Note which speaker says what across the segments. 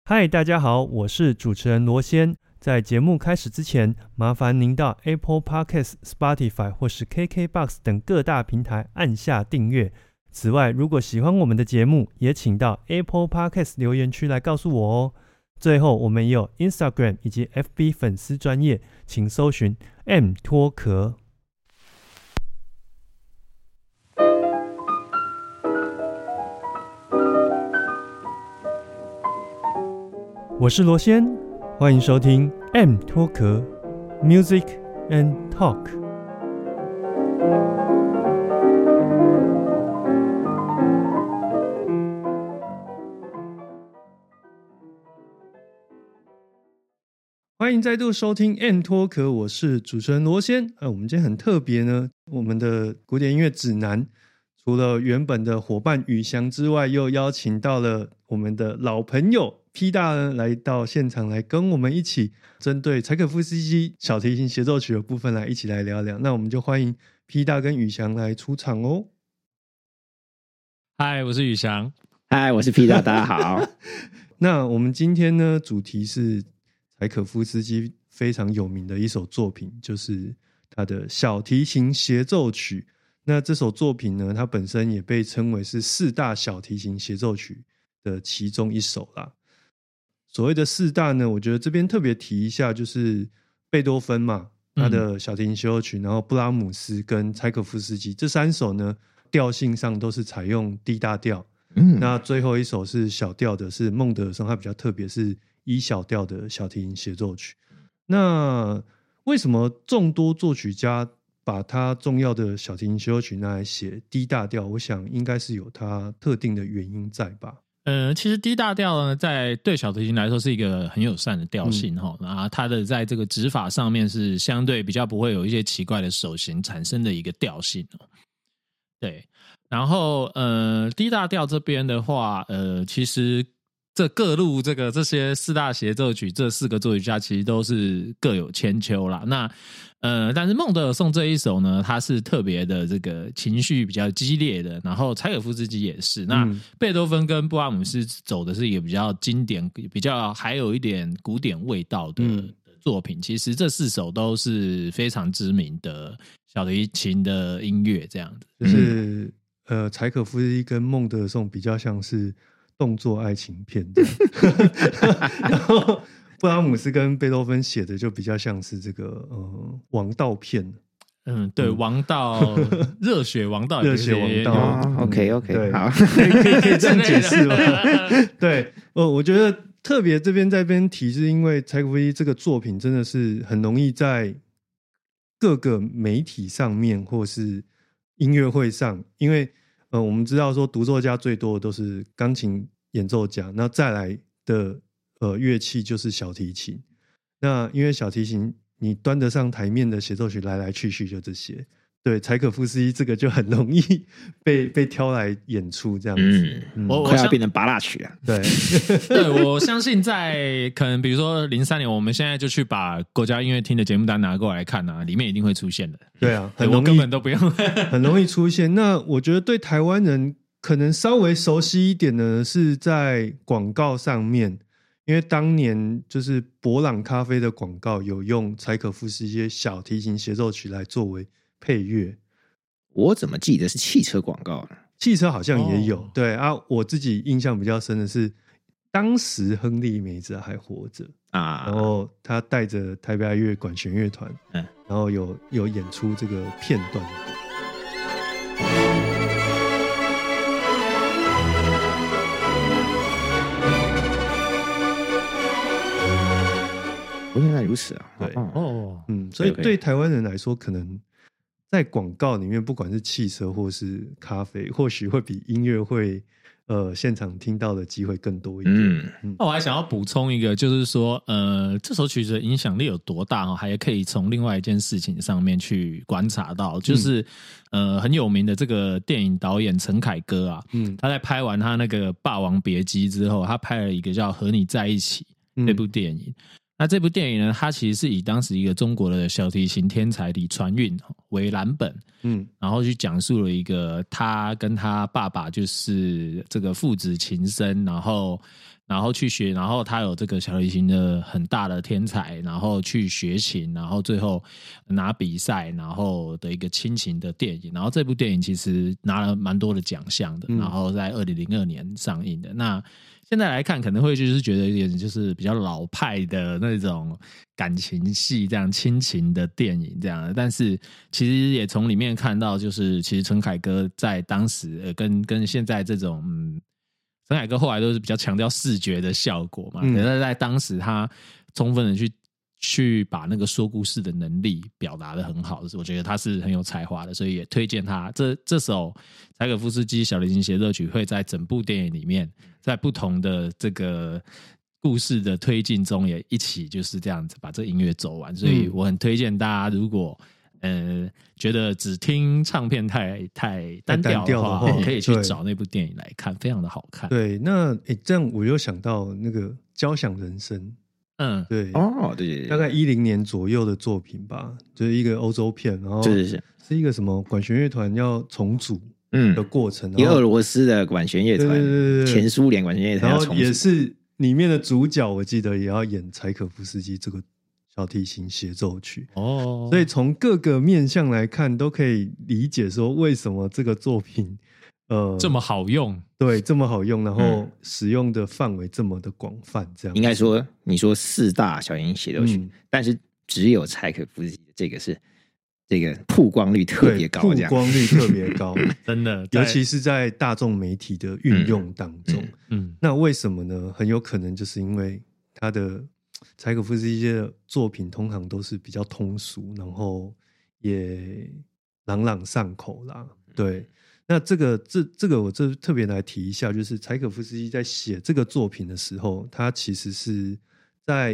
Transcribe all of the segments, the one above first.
Speaker 1: 嗨，大家好，我是主持人罗先。在节目开始之前，麻烦您到 Apple Podcast、Spotify 或是 KKBOX 等各大平台按下订阅。此外，如果喜欢我们的节目，也请到 Apple Podcast 留言区来告诉我哦。最后，我们也有 Instagram 以及 FB 粉丝专页，请搜寻 M 脱壳。我是罗先，欢迎收听 M 脱壳 Music and Talk。欢迎再度收听 M 脱壳，我是主持人罗先。我们今天很特别呢，我们的古典音乐指南除了原本的伙伴宇翔之外，又邀请到了我们的老朋友 P 大呢来到现场，来跟我们一起针对柴可夫斯基小提琴协奏曲的部分来一起来聊聊。那我们就欢迎 P 大跟宇翔来出场哦。
Speaker 2: 嗨，我是宇翔。
Speaker 3: 嗨，我是 P 大，大家好。
Speaker 1: 那我们今天呢，主题是柴可夫斯基非常有名的一首作品，就是他的小提琴协奏曲。那这首作品呢，它本身也被称为是4大小提琴协奏曲的其中一首啦。所谓的4大呢，我觉得这边特别提一下，就是贝多芬嘛，他的小提琴协奏曲，然后布拉姆斯跟柴可夫斯基这3首呢，调性上都是采用 D 大调。那最后一首是小调的，是孟德尔颂，它比较特别，是E 小调的小提琴协奏曲。那为什么众多作曲家把他重要的小提琴协奏曲拿来写 D 大调？我想应该是有它特定的原因在吧。
Speaker 2: 其实 D 大调呢，在对小提琴来说是一个很友善的调性哈，它的在这个指法上面是相对比较不会有一些奇怪的手型产生的一个调性哦。对，然后D 大调这边的话，其实这各路这些4大协奏曲，这4个作曲家其实都是各有千秋啦。那但是孟德尔颂这一首呢，它是特别的这个情绪比较激烈的，然后柴可夫斯基也是。那贝多芬跟布拉姆斯走的是一个比较经典、比较还有一点古典味道的作品。其实这4首都是非常知名的小提琴的音乐，这样子。
Speaker 1: 就是柴可夫斯基跟孟德尔颂比较像是动作爱情片这样然后布拉姆斯跟贝多芬写的就比较像是这个王道片。
Speaker 2: 对，王道热血王道，
Speaker 1: 热血王道。
Speaker 3: OK， 好，
Speaker 1: 可以这样解释吗？对，我觉得特别这边在边提，是因为柴可夫斯基这个作品真的是很容易在各个媒体上面或是音乐会上，因为我们知道说独奏家最多的都是钢琴演奏家，那再来的乐器就是小提琴。那因为小提琴你端得上台面的协奏曲来来去去就这些，对，柴可夫斯基这个就很容易被挑来演出这样子。
Speaker 3: 我快要变成芭乐曲了。
Speaker 1: 对
Speaker 2: 对，我相信在可能比如说03年，我们现在就去把国家音乐厅的节目单拿过来看啊，里面一定会出现的。
Speaker 1: 对啊，很容易，
Speaker 2: 我根本都不用
Speaker 1: 很容易出现。那我觉得对台湾人可能稍微熟悉一点的是在广告上面，因为当年就是伯朗咖啡的广告有用柴可夫斯基小提琴协奏曲来作为配乐。
Speaker 3: 我怎么记得是汽车广告呢？
Speaker 1: 汽车好像也有。对啊，我自己印象比较深的是当时亨利梅兹还活着啊，然后他带着台北爱乐管弦乐团，然后有演出这个片段。
Speaker 3: 原来如此啊！
Speaker 1: 对所以对台湾人来说，可能在广告里面，不管是汽车或是咖啡，或许会比音乐会现场听到的机会更多一点。
Speaker 2: 那我还想要补充一个，就是说这首曲子的影响力有多大还可以从另外一件事情上面去观察到，就是很有名的这个电影导演陈凯歌啊，他在拍完他那个《霸王别姬》之后，他拍了一个叫《和你在一起》这部电影。那这部电影呢，它其实是以当时一个中国的小提琴天才李传运为蓝本，然后去讲述了一个他跟他爸爸就是这个父子情深，然后然后去学，然后他有这个小提琴的很大的天才，然后去学琴，然后最后拿比赛，然后的一个亲情的电影。然后这部电影其实拿了蛮多的奖项的，然后在2002年上映的。那现在来看可能会就是觉得有点就是比较老派的那种感情戏，这样亲情的电影这样，但是其实也从里面看到，就是其实陈凯歌在当时跟现在这种陈凯歌后来都是比较强调视觉的效果嘛，可是在当时他充分的去把那个说故事的能力表达得很好，我觉得他是很有才华的，所以也推荐他。这首柴可夫斯基小提琴协奏曲会在整部电影里面，在不同的这个故事的推进中也一起就是这样子把这音乐走完，所以我很推荐大家，如果觉得只听唱片太单调的话，可以去找那部电影来看，非常的好看。
Speaker 1: 对，那这样我又想到那个《交响人生》。对
Speaker 3: 对，
Speaker 1: 大概10年左右的作品吧，就是一个欧洲片，然后是一个什么管弦乐团要重组的过程，
Speaker 3: 一个俄罗斯的管弦乐团，前苏联管弦乐团要重组，
Speaker 1: 然后也是里面的主角，我记得也要演柴可夫斯基这个小提琴协奏曲所以从各个面向来看，都可以理解说为什么这个作品
Speaker 2: 这么好用，
Speaker 1: 对，这么好用，然后使用的范围这么的广泛，这样
Speaker 3: 应该说，你说4大小提琴协奏曲，但是只有柴可夫斯基这个是这个曝光率特别高，
Speaker 1: 曝光率特别高，
Speaker 2: 真的，
Speaker 1: 尤其是在大众媒体的运用当中。那为什么呢？很有可能就是因为他的柴可夫斯基的作品通常都是比较通俗，然后也朗朗上口啦，对。那这个我特别来提一下，就是柴可夫斯基在写这个作品的时候，他其实是在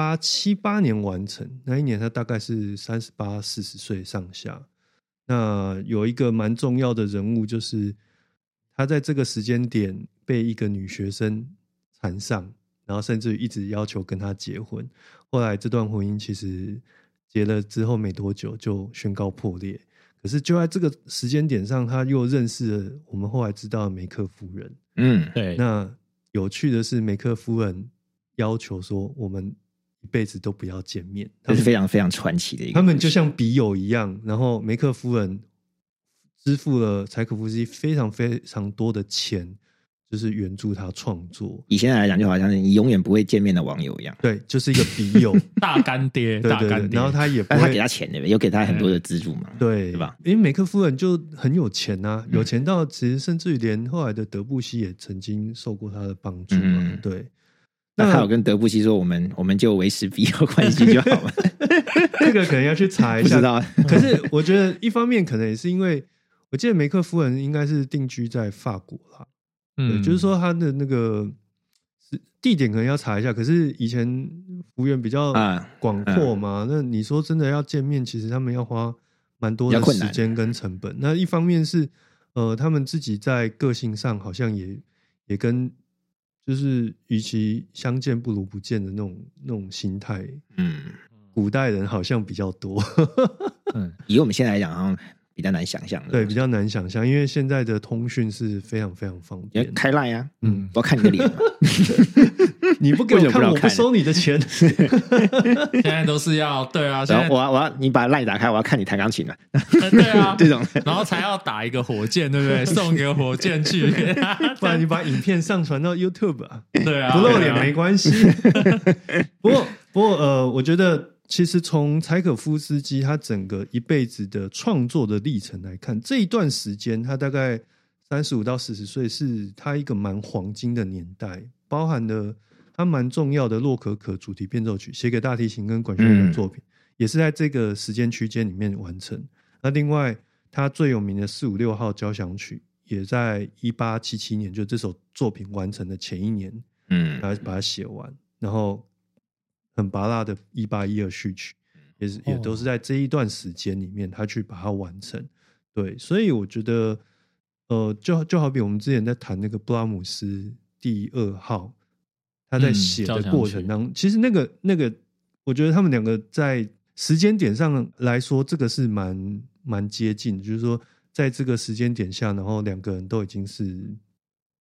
Speaker 1: 1878年完成，那一年他大概是38、40岁上下。那有一个蛮重要的人物，就是他在这个时间点被一个女学生缠上，然后甚至一直要求跟他结婚。后来这段婚姻其实结了之后没多久就宣告破裂。可是就在这个时间点上，他又认识了我们后来知道的梅克夫人。
Speaker 2: 对。
Speaker 1: 那有趣的是，梅克夫人要求说，我们一辈子都不要见面。
Speaker 3: 这是非常非常传奇的一个。
Speaker 1: 他们就像笔友一样，然后梅克夫人支付了柴可夫斯基非常非常多的钱，就是援助他创作。
Speaker 3: 以现在来讲，就好像是你永远不会见面的网友一样。
Speaker 1: 对，就是一个笔友，
Speaker 2: 大干爹，大干爹。
Speaker 1: 然后他也不会，
Speaker 3: 但他给他钱对不对？有给他很多的资助嘛？
Speaker 1: 对
Speaker 3: 吧？
Speaker 1: 因为梅克夫人就很有钱啊，有钱到其实甚至于连后来的德布西也曾经受过他的帮助嘛。对。
Speaker 3: 那他有跟德布西说，我们就维持笔友关系就好了。
Speaker 1: 这个可能要去查一下。
Speaker 3: 不知道。
Speaker 1: 可是我觉得一方面可能也是因为，我记得梅克夫人应该是定居在法国啦。对，就是说他的那个地点可能要查一下，可是以前幅员比较广阔嘛，那你说真的要见面，其实他们要花蛮多的时间跟成本。那一方面是他们自己在个性上好像也跟就是与其相见不如不见的那种心态，古代人好像比较多。
Speaker 3: 以我们现在来讲，好像比较难想象的。
Speaker 1: 对，比较难想象，因为现在的通讯是非常非常方便。
Speaker 3: 你开 LINE 啊，我要看你的脸。
Speaker 1: 你不给我看，我不收你的钱。
Speaker 2: 现在都是要对啊，现在
Speaker 3: 我要你把 LINE 打开，我要看你弹钢琴了。
Speaker 2: 对啊，
Speaker 3: 这种，然
Speaker 2: 后才要打一个火箭，对不对？送个火箭去，
Speaker 1: 不然你把影片上传到 YouTube 啊。
Speaker 2: 对啊，
Speaker 1: 不露脸没关系。不过我觉得。其实从柴可夫斯基他整个一辈子的创作的历程来看，这一段时间他大概35到40岁是他一个蛮黄金的年代，包含了他蛮重要的洛可可主题变奏曲，写给大提琴跟管弦乐的作品，也是在这个时间区间里面完成。那另外他最有名的456号交响曲也在1877年，就这首作品完成的前一年来把它写完，然后很拔辣的1812序曲也都是在这一段时间里面他去把它完成。对，所以我觉得就好比我们之前在谈那个布拉姆斯第2号他在写的过程当中，其实那个我觉得他们两个在时间点上来说这个是蛮接近的，就是说在这个时间点下，然后两个人都已经是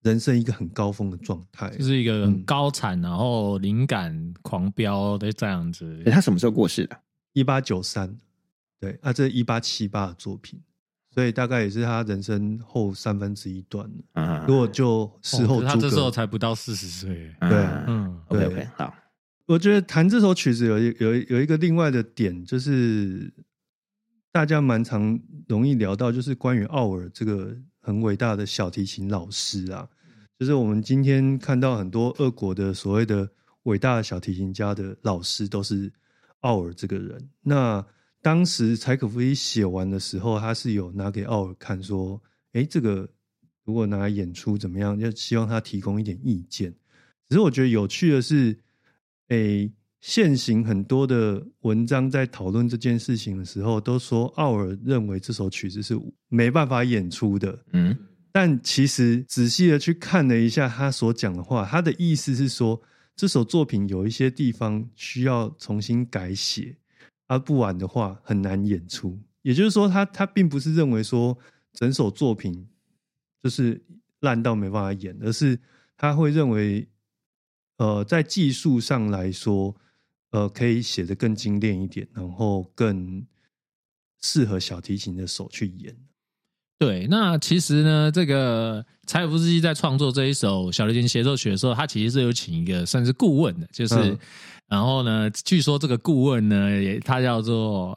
Speaker 1: 人生一个很高峰的状态，
Speaker 2: 就是一个很高产，然后灵感狂飙的这样子。
Speaker 3: 他什么时候过世的
Speaker 1: ？1893，对啊，这是1878的作品，所以大概也是他人生后1/3段了。如果就事后诸葛，
Speaker 2: 他这时候才不到40岁，
Speaker 1: 对
Speaker 3: ，OK， 好。
Speaker 1: 我觉得弹这首曲子有一个另外的点，就是大家蛮常容易聊到，就是关于奥尔这个很伟大的小提琴老师啊。就是我们今天看到很多俄国的所谓的伟大的小提琴家的老师都是奥尔这个人。那当时柴可夫斯基写完的时候，他是有拿给奥尔看说，这个如果拿来演出怎么样，就希望他提供一点意见。只是我觉得有趣的是，现行很多的文章在讨论这件事情的时候，都说奥尔认为这首曲子是没办法演出的。但其实仔细的去看了一下他所讲的话，他的意思是说，这首作品有一些地方需要重新改写，不然的话很难演出。也就是说他并不是认为说整首作品就是烂到没办法演，而是他会认为在技术上来说可以写得更精炼一点，然后更适合小提琴的手去演。
Speaker 2: 对，那其实呢，这个柴可夫斯基在创作这一首小提琴协奏曲的时候，他其实是有请一个算是顾问的，然后呢，据说这个顾问呢，他叫做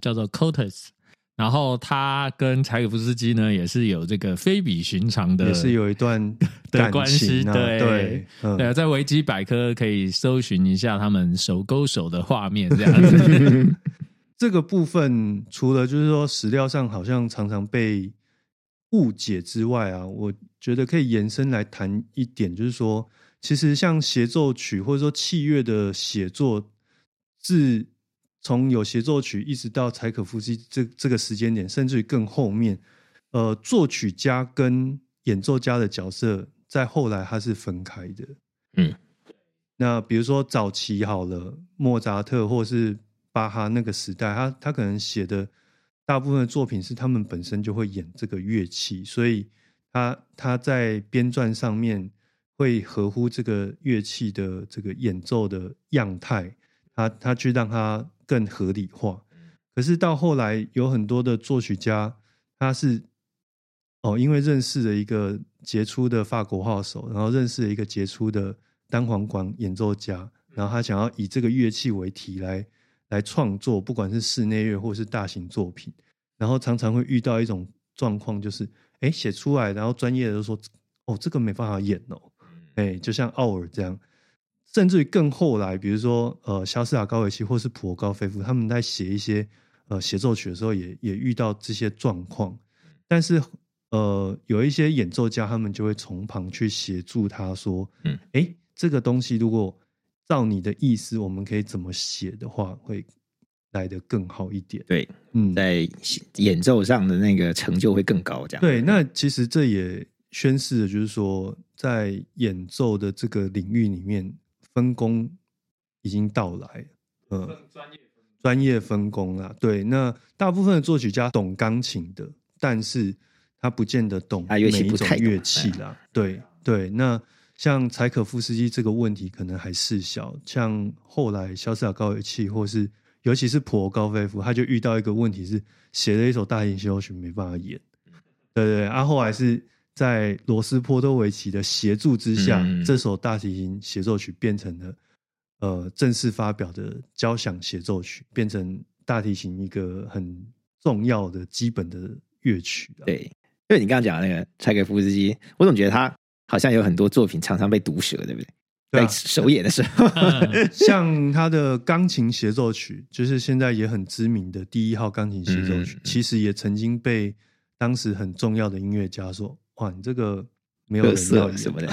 Speaker 2: Kotis， 然后他跟柴可夫斯基呢也是有这个非比寻常的，
Speaker 1: 也是有一段
Speaker 2: 的关系，
Speaker 1: 对，
Speaker 2: 在维基百科可以搜寻一下他们手勾手的画面这样子。
Speaker 1: 这个部分除了就是说史料上好像常常被误解之外啊，我觉得可以延伸来谈一点，就是说其实像协奏曲或者说器乐的写作，自从有协奏曲一直到柴可夫斯基这个时间点，甚至于更后面，作曲家跟演奏家的角色在后来它是分开的。那比如说早期好了，莫扎特或是巴哈那个时代，他可能写的大部分的作品是他们本身就会演这个乐器，所以他在编撰上面会合乎这个乐器的这个演奏的样态，他去让它更合理化。可是到后来有很多的作曲家，他是因为认识了一个杰出的法国号手，然后认识了一个杰出的单簧管演奏家，然后他想要以这个乐器为题来创作，不管是室内乐或是大型作品，然后常常会遇到一种状况，就是写出来，然后专业的就说这个没办法演就像奥尔这样，甚至于更后来，比如说肖斯塔高维契或是普罗高菲夫，他们在写一些协奏曲的时候也遇到这些状况，但是有一些演奏家他们就会从旁去协助他说，这个东西如果照你的意思，我们可以怎么写的话，会来得更好一点。
Speaker 3: 对，在演奏上的那个成就会更高。这样
Speaker 1: 对，那其实这也宣示了，就是说，在演奏的这个领域里面，分工已经到来，专业分工啦。对，那大部分的作曲家懂钢琴的，但是他不见得懂每一种乐器啦。对，那像柴可夫斯基这个问题可能还是小，像后来肖斯塔高维契或是尤其是普罗高菲夫，他就遇到一个问题是写了一首大型协奏曲没办法演。对，后来是在罗斯波多维奇的协助之下，这首大提琴协奏曲变成了正式发表的交响协奏曲，变成大提琴一个很重要的基本的乐曲。
Speaker 3: 对，因为你刚刚讲的那个柴可夫斯基，我总觉得他好像有很多作品常常被毒舌，对不对？在首演的时候，
Speaker 1: 像他的钢琴协奏曲，就是现在也很知名的第1号钢琴协奏曲，其实也曾经被当时很重要的音乐家说：“哇，你这个没有人要
Speaker 3: 什么的。”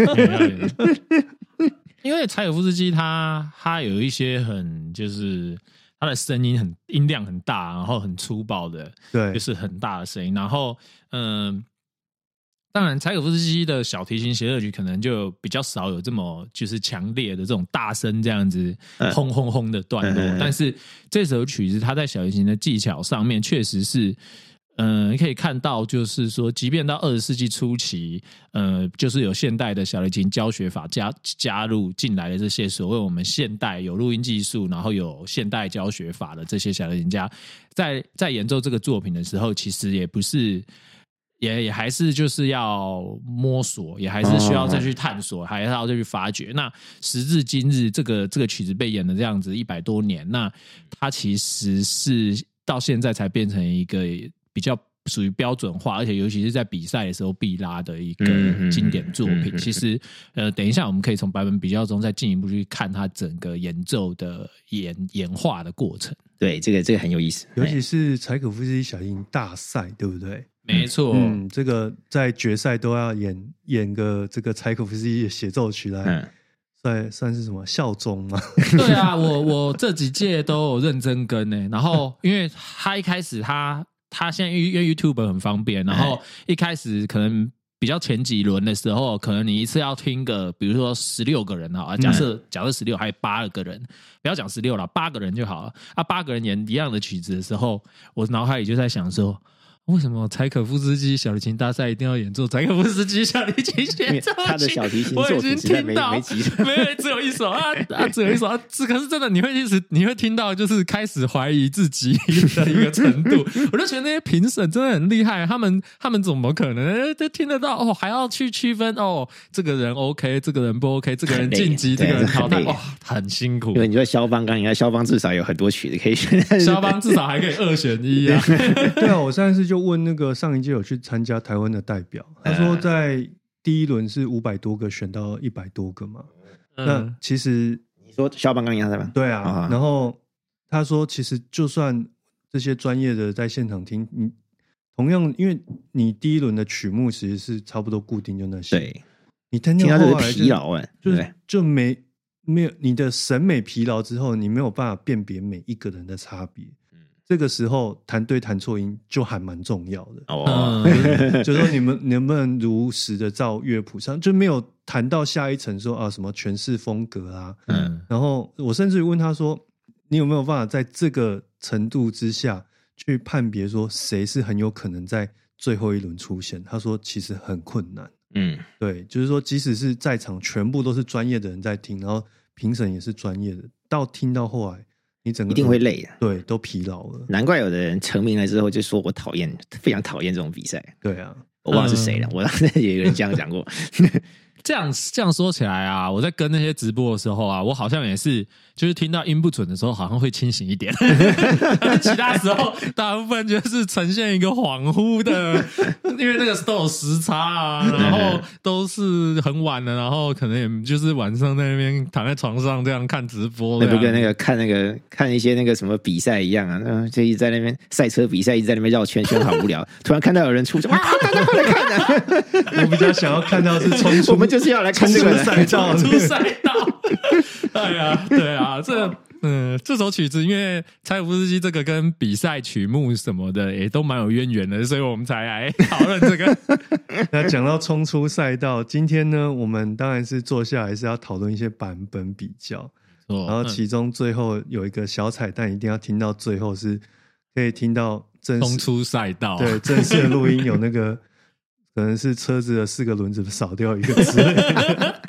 Speaker 2: 因为柴可夫斯基他有一些很就是他的声音音量很大，然后很粗暴的，
Speaker 1: 对，
Speaker 2: 就是很大的声音，然后当然，柴可夫斯基的小提琴协奏曲可能就比较少有这么就是强烈的这种大声这样子轰轰轰的段落，但是这首曲子它在小提琴的技巧上面确实是可以看到，就是说，即便到20世纪初期，就是有现代的小提琴教学法加入进来的这些所谓我们现代有录音技术，然后有现代教学法的这些小提琴家，在演奏这个作品的时候，其实也不是。也还是就是要摸索，也还是需要再去探索，还要再去发掘。那时至今日，这个曲子被演了这样子100多年，那它其实是到现在才变成一个比较属于标准化，而且尤其是在比赛的时候必拉的一个经典作品。其实等一下我们可以从版本比较中再进一步去看它整个演奏的演化的过程。
Speaker 3: 对，这个很有意思，
Speaker 1: 尤其是柴可夫斯基小提琴大赛，对不对？
Speaker 2: 没错，
Speaker 1: 这个在决赛都要演个这个柴可夫斯基的协奏曲来，算是什么效忠吗？
Speaker 2: 对啊，我这几届都有认真跟欸，然后因为他一开始他现在因为 YouTube 很方便，然后一开始可能比较前几轮的时候，可能你一次要听个比如说16个人啊，假设16还有8个人，不要讲16了，8个人就好了啊，8个人演一样的曲子的时候，我脑海里就在想说，为什么柴可夫斯基小提琴大赛一定要演奏柴可夫斯基小提琴协奏曲？
Speaker 3: 他的小提琴
Speaker 2: 我已经听到
Speaker 3: 没几首，
Speaker 2: 没有只有一首只有一首啊！可是真的你会听到，就是开始怀疑自己的一个程度。我就觉得那些评审真的很厉害，他们怎么可能都听得到哦？还要去区分哦，这个人 OK， 这个人不 OK， 这个人晋级，这个人淘汰，哇，很辛苦。
Speaker 3: 因为你说肖邦，你看肖邦至少有很多曲子可以选，
Speaker 2: 肖邦至少还可以2选1啊。
Speaker 1: 对啊，我上次就问那个上一届有去参加台湾的代表，他说在第一轮是500多个选到100多个嘛。那其实
Speaker 3: 你说肖邦刚赢他吗？
Speaker 1: 对啊，然后他说其实就算这些专业的在现场听，你同样因为你第一轮的曲目其实是差不多固定就那些，
Speaker 3: 对，
Speaker 1: 你听
Speaker 3: 到
Speaker 1: 后来
Speaker 3: 疲劳
Speaker 1: 就没有你的审美疲劳之后，你没有办法辨别每一个人的差别。这个时候弹对弹错音就还蛮重要的，就是说你们能不能如实的照乐谱上，就没有谈到下一层说啊什么诠释风格啊，然后我甚至于问他说，你有没有办法在这个程度之下去判别说谁是很有可能在最后一轮出现？他说其实很困难，对，就是说即使是在场全部都是专业的人在听，然后评审也是专业的，听到后来。你整个
Speaker 3: 一定会累的，
Speaker 1: 对，都疲劳了。
Speaker 3: 难怪有的人成名了之后就说我非常讨厌这种比赛。
Speaker 1: 对啊，
Speaker 3: 我忘了是谁了，我当时也有人这样讲过。
Speaker 2: 这样说起来啊，我在跟那些直播的时候啊，我好像也是，就是听到音不准的时候，好像会清醒一点。其他时候，大部分就是呈现一个恍惚的，因为那个都有时差啊，然后都是很晚了，然后可能也就是晚上在那边躺在床上这样看直播，
Speaker 3: 那不跟那个看一些那个什么比赛一样啊，就一直在那边赛车比赛，一直在那边绕圈圈，好无聊。突然看到有人出场，大家快来看啊！
Speaker 1: 我比较想要看到是冲出。
Speaker 3: 我们就是要来看这个
Speaker 1: 赛道，
Speaker 2: 出赛道。哎呀，对啊，这首曲子，因为柴可夫斯基这个跟比赛曲目什么的也都蛮有渊源的，所以我们才来讨论这个。
Speaker 1: 那讲到冲出赛道，今天呢，我们当然是坐下来是要讨论一些版本比较，然后其中最后有一个小彩蛋，一定要听到最后是可以听到
Speaker 2: 冲出赛道，
Speaker 1: 对，正式的录音有那个。可能是车子的4个轮子少掉一个之类的。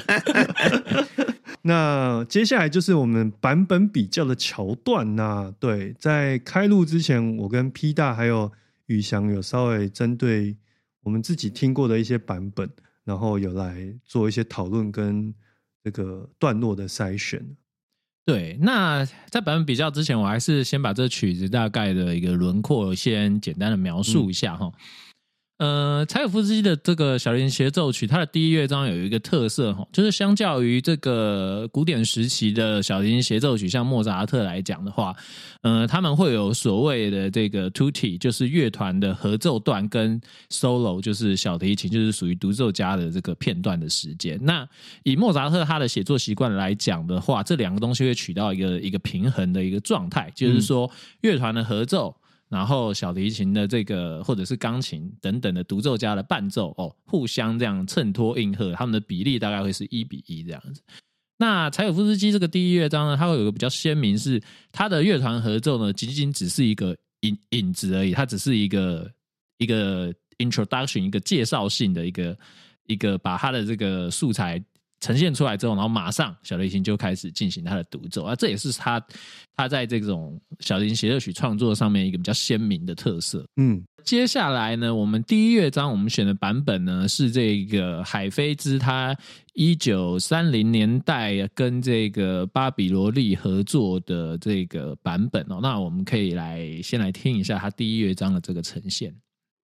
Speaker 1: 那接下来就是我们版本比较的桥段呐。对，在开录之前，我跟 P 大还有宇翔有稍微针对我们自己听过的一些版本，然后有来做一些讨论跟这个段落的筛选。
Speaker 2: 对，那在版本比较之前，我还是先把这曲子大概的一个轮廓先简单的描述一下哈。柴可夫斯基的这个小提琴协奏曲，它的第一乐章有一个特色，就是相较于这个古典时期的小提琴协奏曲，像莫扎特来讲的话，他们会有所谓的这个 tutti， 就是乐团的合奏段跟 solo， 就是小提琴，就是属于独奏家的这个片段的时间。那以莫扎特他的写作习惯来讲的话，这两个东西会取到一个平衡的一个状态，就是说乐团的合奏。然后小提琴的这个或者是钢琴等等的独奏家的伴奏互相这样衬托应和，他们的比例大概会是1:1这样子。那柴可夫斯基这个第一乐章呢，它会有一个比较鲜明，是它的乐团合奏呢，仅仅只是一个影子而已，它只是一个一个 introduction 一个介绍性的一个把他的这个素材呈现出来之后，然后马上小提琴就开始进行他的独奏啊，这也是他在这种小提琴协奏曲创作上面一个比较鲜明的特色。接下来呢，我们第一乐章我们选的版本呢是这个海菲兹他1930年代跟这个巴比罗利合作的这个版本哦。那我们可以先来听一下他第一乐章的这个呈现。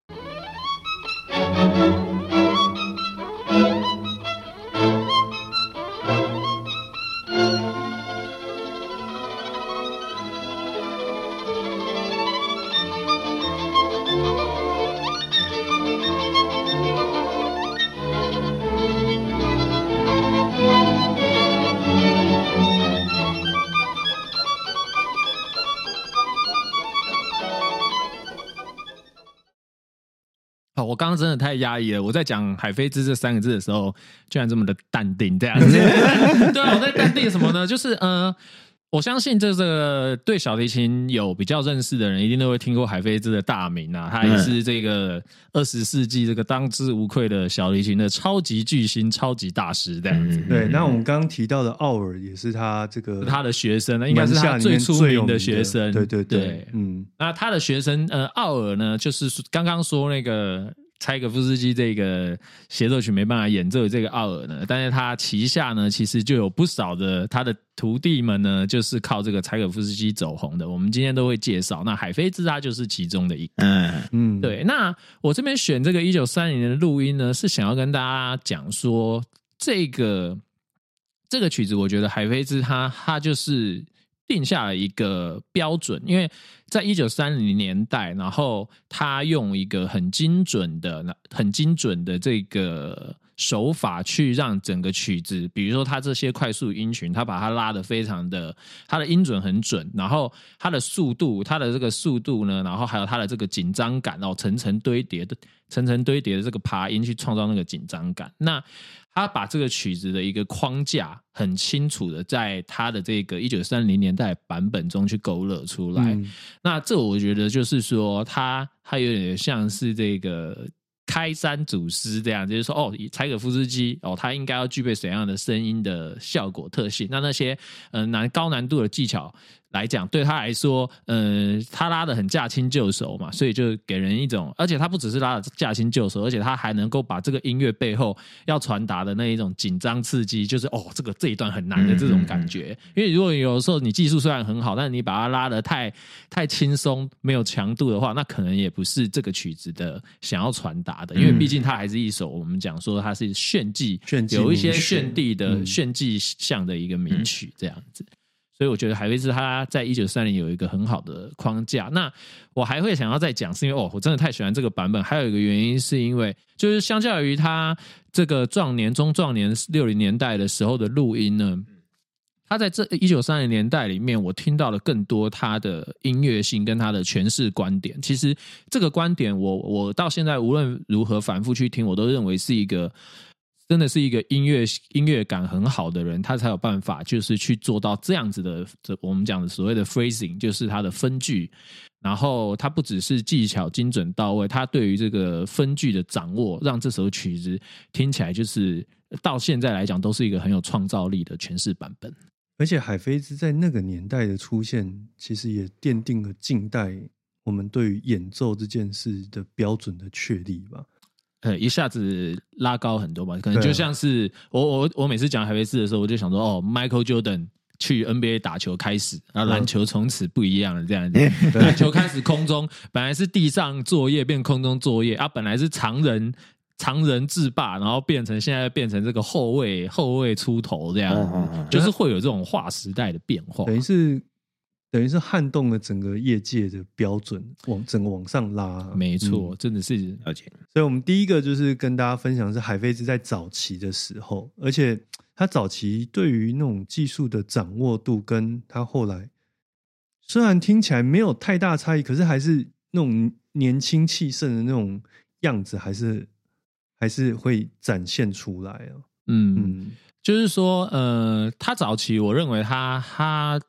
Speaker 2: 我刚刚真的太压抑了，我在讲海菲兹这3个字的时候居然这么的淡定这样子。对啊，我在淡定什么呢？就是我相信这个对小提琴有比较认识的人一定都会听过海菲兹的大名啊，他也是这个20世纪这个当之无愧的小提琴的超级巨星、超级大师这样子。
Speaker 1: 对，那我们刚刚提到的奥尔也是他这个
Speaker 2: 他的学生，应该是他最出名的学生。
Speaker 1: 对，
Speaker 2: 那他的学生奥尔呢，就是刚刚说那个柴可夫斯基这个协奏曲没办法演奏的这个奥尔呢，但是他旗下呢其实就有不少的他的徒弟们呢，就是靠这个柴可夫斯基走红的。我们今天都会介绍，那海菲兹他就是其中的一个。对。那我这边选这个1930年的录音呢，是想要跟大家讲说，这个曲子，我觉得海菲兹他就是定下了一个标准，因为在1930年代，然后他用一个很精准的这个手法去让整个曲子，比如说他这些快速音群，他把它拉得非常的，他的音准很准，然后他的速度呢，然后还有他的这个紧张感，然后层层堆叠的这个爬音去创造那个紧张感。那他把这个曲子的一个框架很清楚的在他的这个1930年代版本中去勾勒出来。那这我觉得就是说他有点像是这个开山祖师这样，就是说柴可夫斯基他应该要具备怎样的声音的效果特性，那些高难度的技巧来讲，对他来说他拉得很驾轻就熟嘛，所以就给人一种，而且他不只是拉得驾轻就熟，而且他还能够把这个音乐背后要传达的那一种紧张刺激，就是这一段很难的这种感觉。因为如果有时候你技术虽然很好，但是你把它拉得太轻松没有强度的话，那可能也不是这个曲子的想要传达的。因为毕竟它还是一首我们讲说它是炫技有一些炫技的炫技像的一个名曲这样子。所以我觉得海菲兹他在1930有一个很好的框架。那我还会想要再讲，是因为我真的太喜欢这个版本。还有一个原因是因为，就是相较于他这个中壮年60年代的时候的录音呢，他在这1930年代里面，我听到了更多他的音乐性跟他的诠释观点。其实这个观点我到现在无论如何反复去听，我都认为是一个真的是一个音乐感很好的人，他才有办法就是去做到这样子的我们讲的所谓的 phrasing， 就是他的分句，然后他不只是技巧精准到位，他对于这个分句的掌握，让这首曲子听起来就是到现在来讲都是一个很有创造力的诠释版本。
Speaker 1: 而且海菲兹在那个年代的出现，其实也奠定了近代我们对于演奏这件事的标准的确立吧。
Speaker 2: 一下子拉高很多吧，可能就像是我每次讲海菲兹的时候，我就想说Michael Jordan 去 NBA 打球开始，然后篮球从此不一样了这样子。篮球开始空中，本来是地上作业变空中作业啊，本来是常人制霸，然后现在变成这个后卫出头这样，就是会有这种划时代的变化，
Speaker 1: 等于是撼动了整个业界的标准，整个往上拉。
Speaker 2: 没错，真的是了解。
Speaker 1: 所以我们第一个就是跟大家分享是海菲兹在早期的时候，而且他早期对于那种技术的掌握度，跟他后来虽然听起来没有太大差异，可是还是那种年轻气盛的那种样子，还是会展现出来啊。
Speaker 2: 就是说他早期我认为他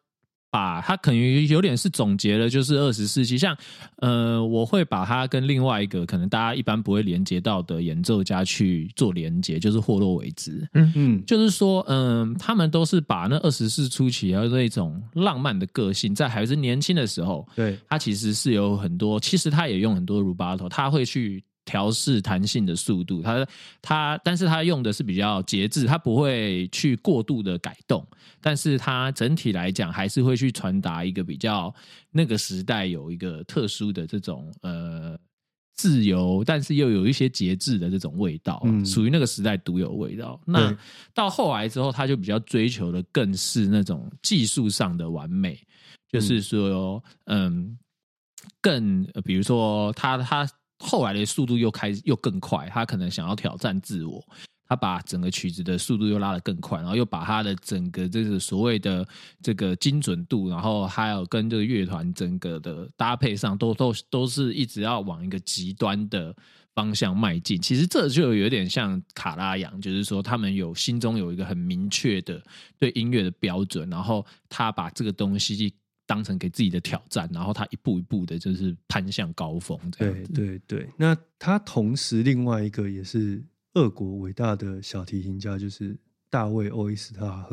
Speaker 2: 把它可能有点是总结了，就是20世纪，像我会把它跟另外一个可能大家一般不会连接到的演奏家去做连接，就是霍洛维兹。就是说，他们都是把那20世纪初期的那种浪漫的个性，在还是年轻的时候，
Speaker 1: 对，
Speaker 2: 他其实是有很多，其实他也用很多 rubato， 他会去调试弹性的速度，但是他用的是比较节制，他不会去过度的改动，但是他整体来讲还是会去传达一个比较那个时代有一个特殊的这种自由，但是又有一些节制的这种味道，属于那个时代独有味道。那到后来之后，他就比较追求的更是那种技术上的完美，就是说，更比如说他后来的速度又更快，他可能想要挑战自我，他把整个曲子的速度又拉得更快，然后又把他的整个这个所谓的这个精准度，然后还有跟这个乐团整个的搭配上，都是一直要往一个极端的方向迈进。其实这就有点像卡拉扬，就是说他们心中有一个很明确的对音乐的标准，然后他把这个东西当成给自己的挑战，然后他一步一步的就是攀向高峰这样子。
Speaker 1: 对。那他同时另外一个也是俄国伟大的小提琴家，就是大卫·欧伊斯特拉赫。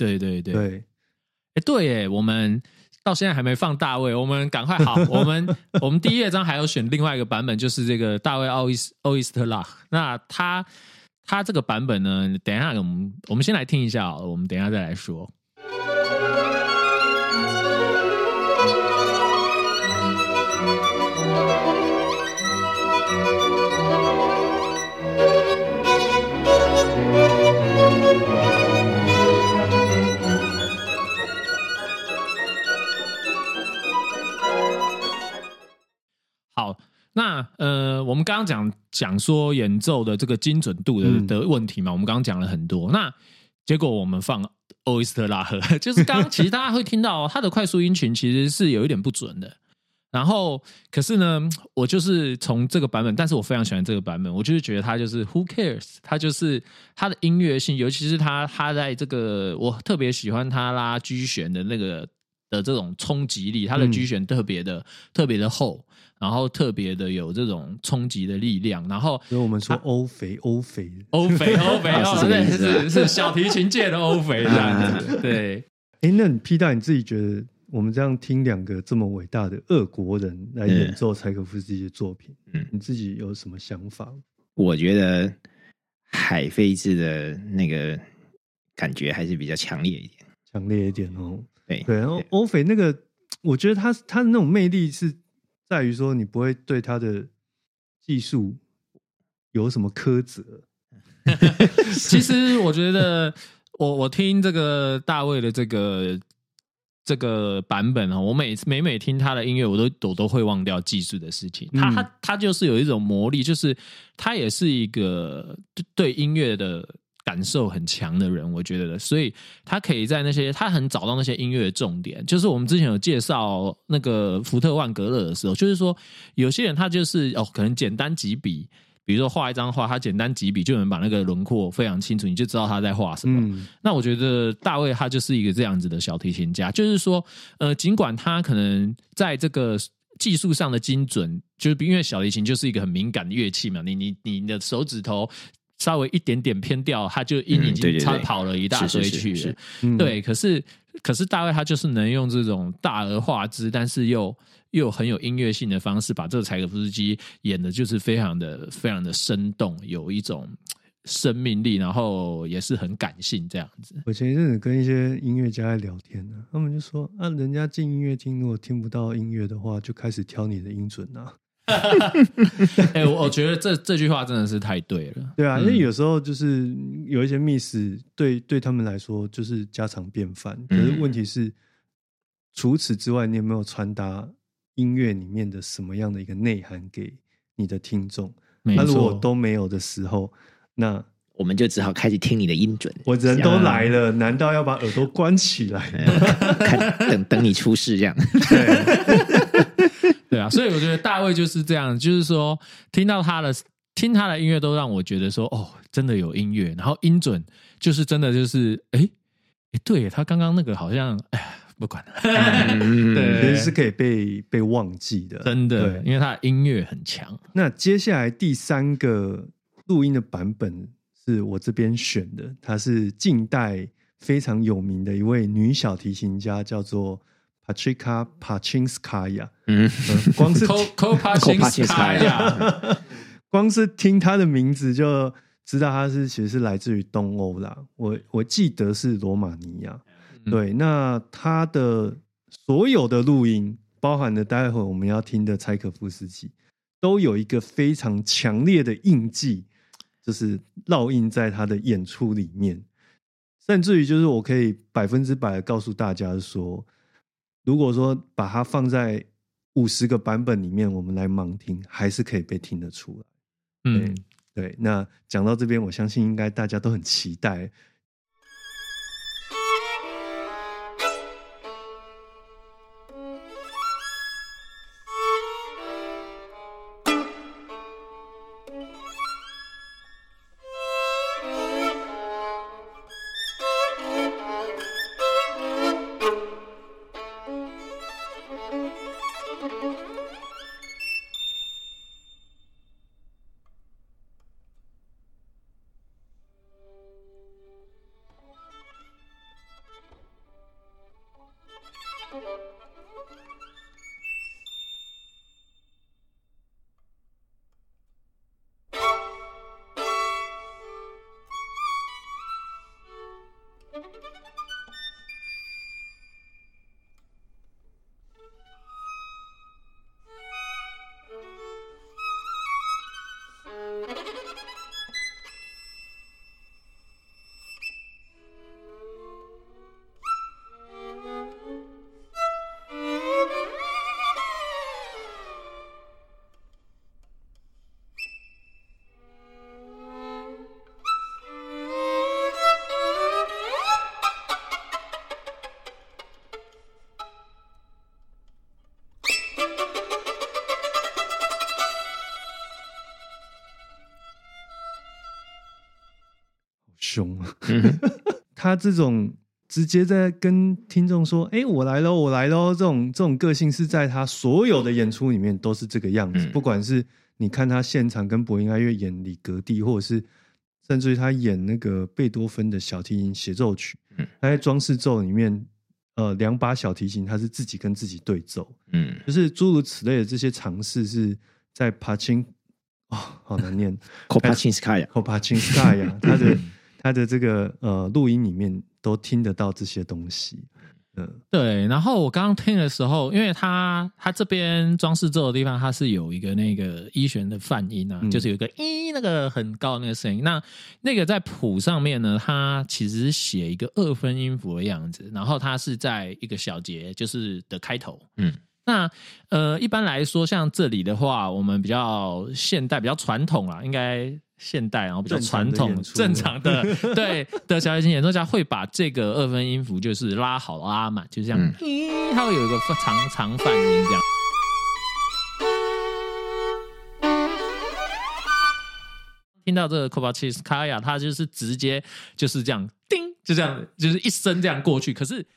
Speaker 2: 对，我们到现在还没放大卫，我们赶快好，我们第一乐章还有选另外一个版本，就是这个大卫·欧伊斯特拉赫。那他这个版本呢，等一下我们先来听一下，我们等一下再来说。好，那我们刚刚讲说演奏的这个精准度的问题嘛，我们刚刚讲了很多。那结果我们放欧伊斯特拉赫，就是刚刚其实大家会听到他的快速音群其实是有一点不准的。然后，可是呢，我就是从这个版本，但是我非常喜欢这个版本，我就是觉得他就是 Who cares？ 他就是他的音乐性，尤其是他在这个，我特别喜欢他拉G弦的那个的这种冲击力，他的G弦特别的厚。然后特别的有这种冲击的力量，然后
Speaker 1: 所以我们说欧肥
Speaker 2: 是小提琴界的欧肥这样子。对，
Speaker 1: 那你P大你自己觉得，我们这样听两个这么伟大的俄国人来演奏柴可夫斯基的作品，你自己有什么想法？
Speaker 3: 我觉得海菲兹的那个感觉还是比较强烈一点哦。对，
Speaker 1: 然后欧肥那个，我觉得他的那种魅力是在于说，你不会对他的技术有什么苛责。
Speaker 2: 其实我觉得，我听这个大卫的这个版本，我每听他的音乐，我都会忘掉技术的事情。他就是有一种魔力，就是他也是一个对音乐的感受很强的人，我觉得，所以他可以在他很找到那些音乐的重点。就是我们之前有介绍那个福特万格勒的时候，就是说有些人他就是可能简单几笔，比如说画一张画，他简单几笔就能把那个轮廓非常清楚，你就知道他在画什么。那我觉得大卫他就是一个这样子的小提琴家，就是说尽管他可能在这个技术上的精准，就是因为小提琴就是一个很敏感的乐器嘛，你的手指头稍微一点点偏掉，他就音已经跑了一大堆去了。对，可是大卫他就是能用这种大而化之，但是又很有音乐性的方式，把这个柴可夫斯基演的就是非常的生动，有一种生命力，然后也是很感性这样子。
Speaker 1: 我前一阵子跟一些音乐家在聊天呢，他们就说人家进音乐厅如果听不到音乐的话，就开始挑你的音准啊。
Speaker 2: 我觉得这句话真的是太对了。
Speaker 1: 对啊，因为有时候就是有一些 miss 对他们来说就是家常便饭，可是问题是除此之外，你有没有传达音乐里面的什么样的一个内涵给你的听众？那如果都没有的时候，那
Speaker 3: 我们就只好开始听你的音准。
Speaker 1: 我人都来了，难道要把耳朵关起来？
Speaker 3: 等你出事这样。
Speaker 2: 对啊，所以我觉得大卫就是这样，就是说听他的音乐都让我觉得说真的有音乐，然后音准就是真的就是对他刚刚那个好像不管了。
Speaker 3: 嗯
Speaker 2: 对
Speaker 1: 其实是可以被忘记的，
Speaker 2: 真的，
Speaker 1: 对
Speaker 2: 因为它的音乐很强。
Speaker 1: 那接下来第3个录音的版本是我这边选的，它是近代非常有名的一位女小提琴家，叫做 Patrika Pachinskaya。光是
Speaker 2: Kopachinskaya
Speaker 1: 光是听她的名字就知道她其实是来自于东欧啦。我记得是罗马尼亚。对，那她的所有的录音，包含了待会我们要听的柴可夫斯基，都有一个非常强烈的印记，就是烙印在他的演出里面。甚至于就是我可以100%的告诉大家说，如果说把它放在50个版本里面，我们来盲听，还是可以被听得出来。对，那讲到这边，我相信应该大家都很期待。凶，他这种直接在跟听众说：“我来咯，我来咯。”这种个性是在他所有的演出里面都是这个样子。不管是你看他现场跟柏林爱乐演里格蒂，或者是甚至于他演那个贝多芬的小提琴协奏曲，他在装饰奏里面，2把小提琴他是自己跟自己对奏，就是诸如此类的这些尝试是在好难念
Speaker 3: Kopachinskaya
Speaker 1: 他的这个录音里面都听得到这些东西。
Speaker 2: 对。然后我刚刚听的时候，因为他这边装饰奏的地方，它是有一个那个一弦的泛音啊，就是有一个那个很高的那个声音。那个在谱上面呢，它其实是写一个2分音符的样子，然后它是在一个小节就是的开头。那一般来说，像这里的话，我们比较现代、比较传统啦，应该现代，然后比较传统、正常的对的小提琴演奏家会把这个2分音符就是拉好拉满，就是这样，它会有一个长泛音这样。听到这个 Kopachinskaya， 它就是直接就是这样，叮，就这样，就是一声这样过去，可是。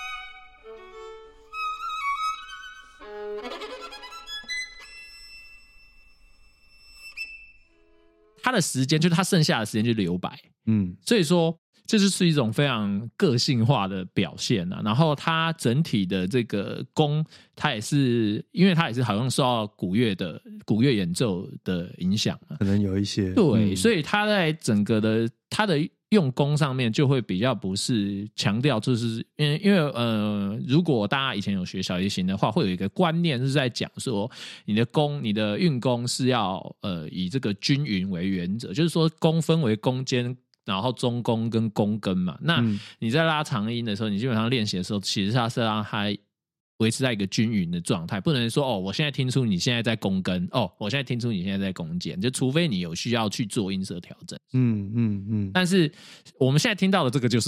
Speaker 2: 他的时间就是他剩下的时间就留白，所以说这就是一种非常个性化的表现啊。然后他整体的这个弓，他也是因为他也是好像受到古乐演奏的影响嘛，
Speaker 1: 可能有一些
Speaker 2: 对，所以他在整个的他的用功上面就会比较不是强调，就是因为如果大家以前有学小提琴的话，会有一个观念是在讲说，你的运弓是要以这个均匀为原则，就是说弓分为弓尖，然后中弓跟弓根嘛。那你在拉长音的时候，你基本上练习的时候，其实它是让它维持在一个均匀的状态，不能说我现在听出你现在在弓根，我现在听出你现在在弓尖，就除非你有需要去做音色调整。但是我们现在听到的这个就是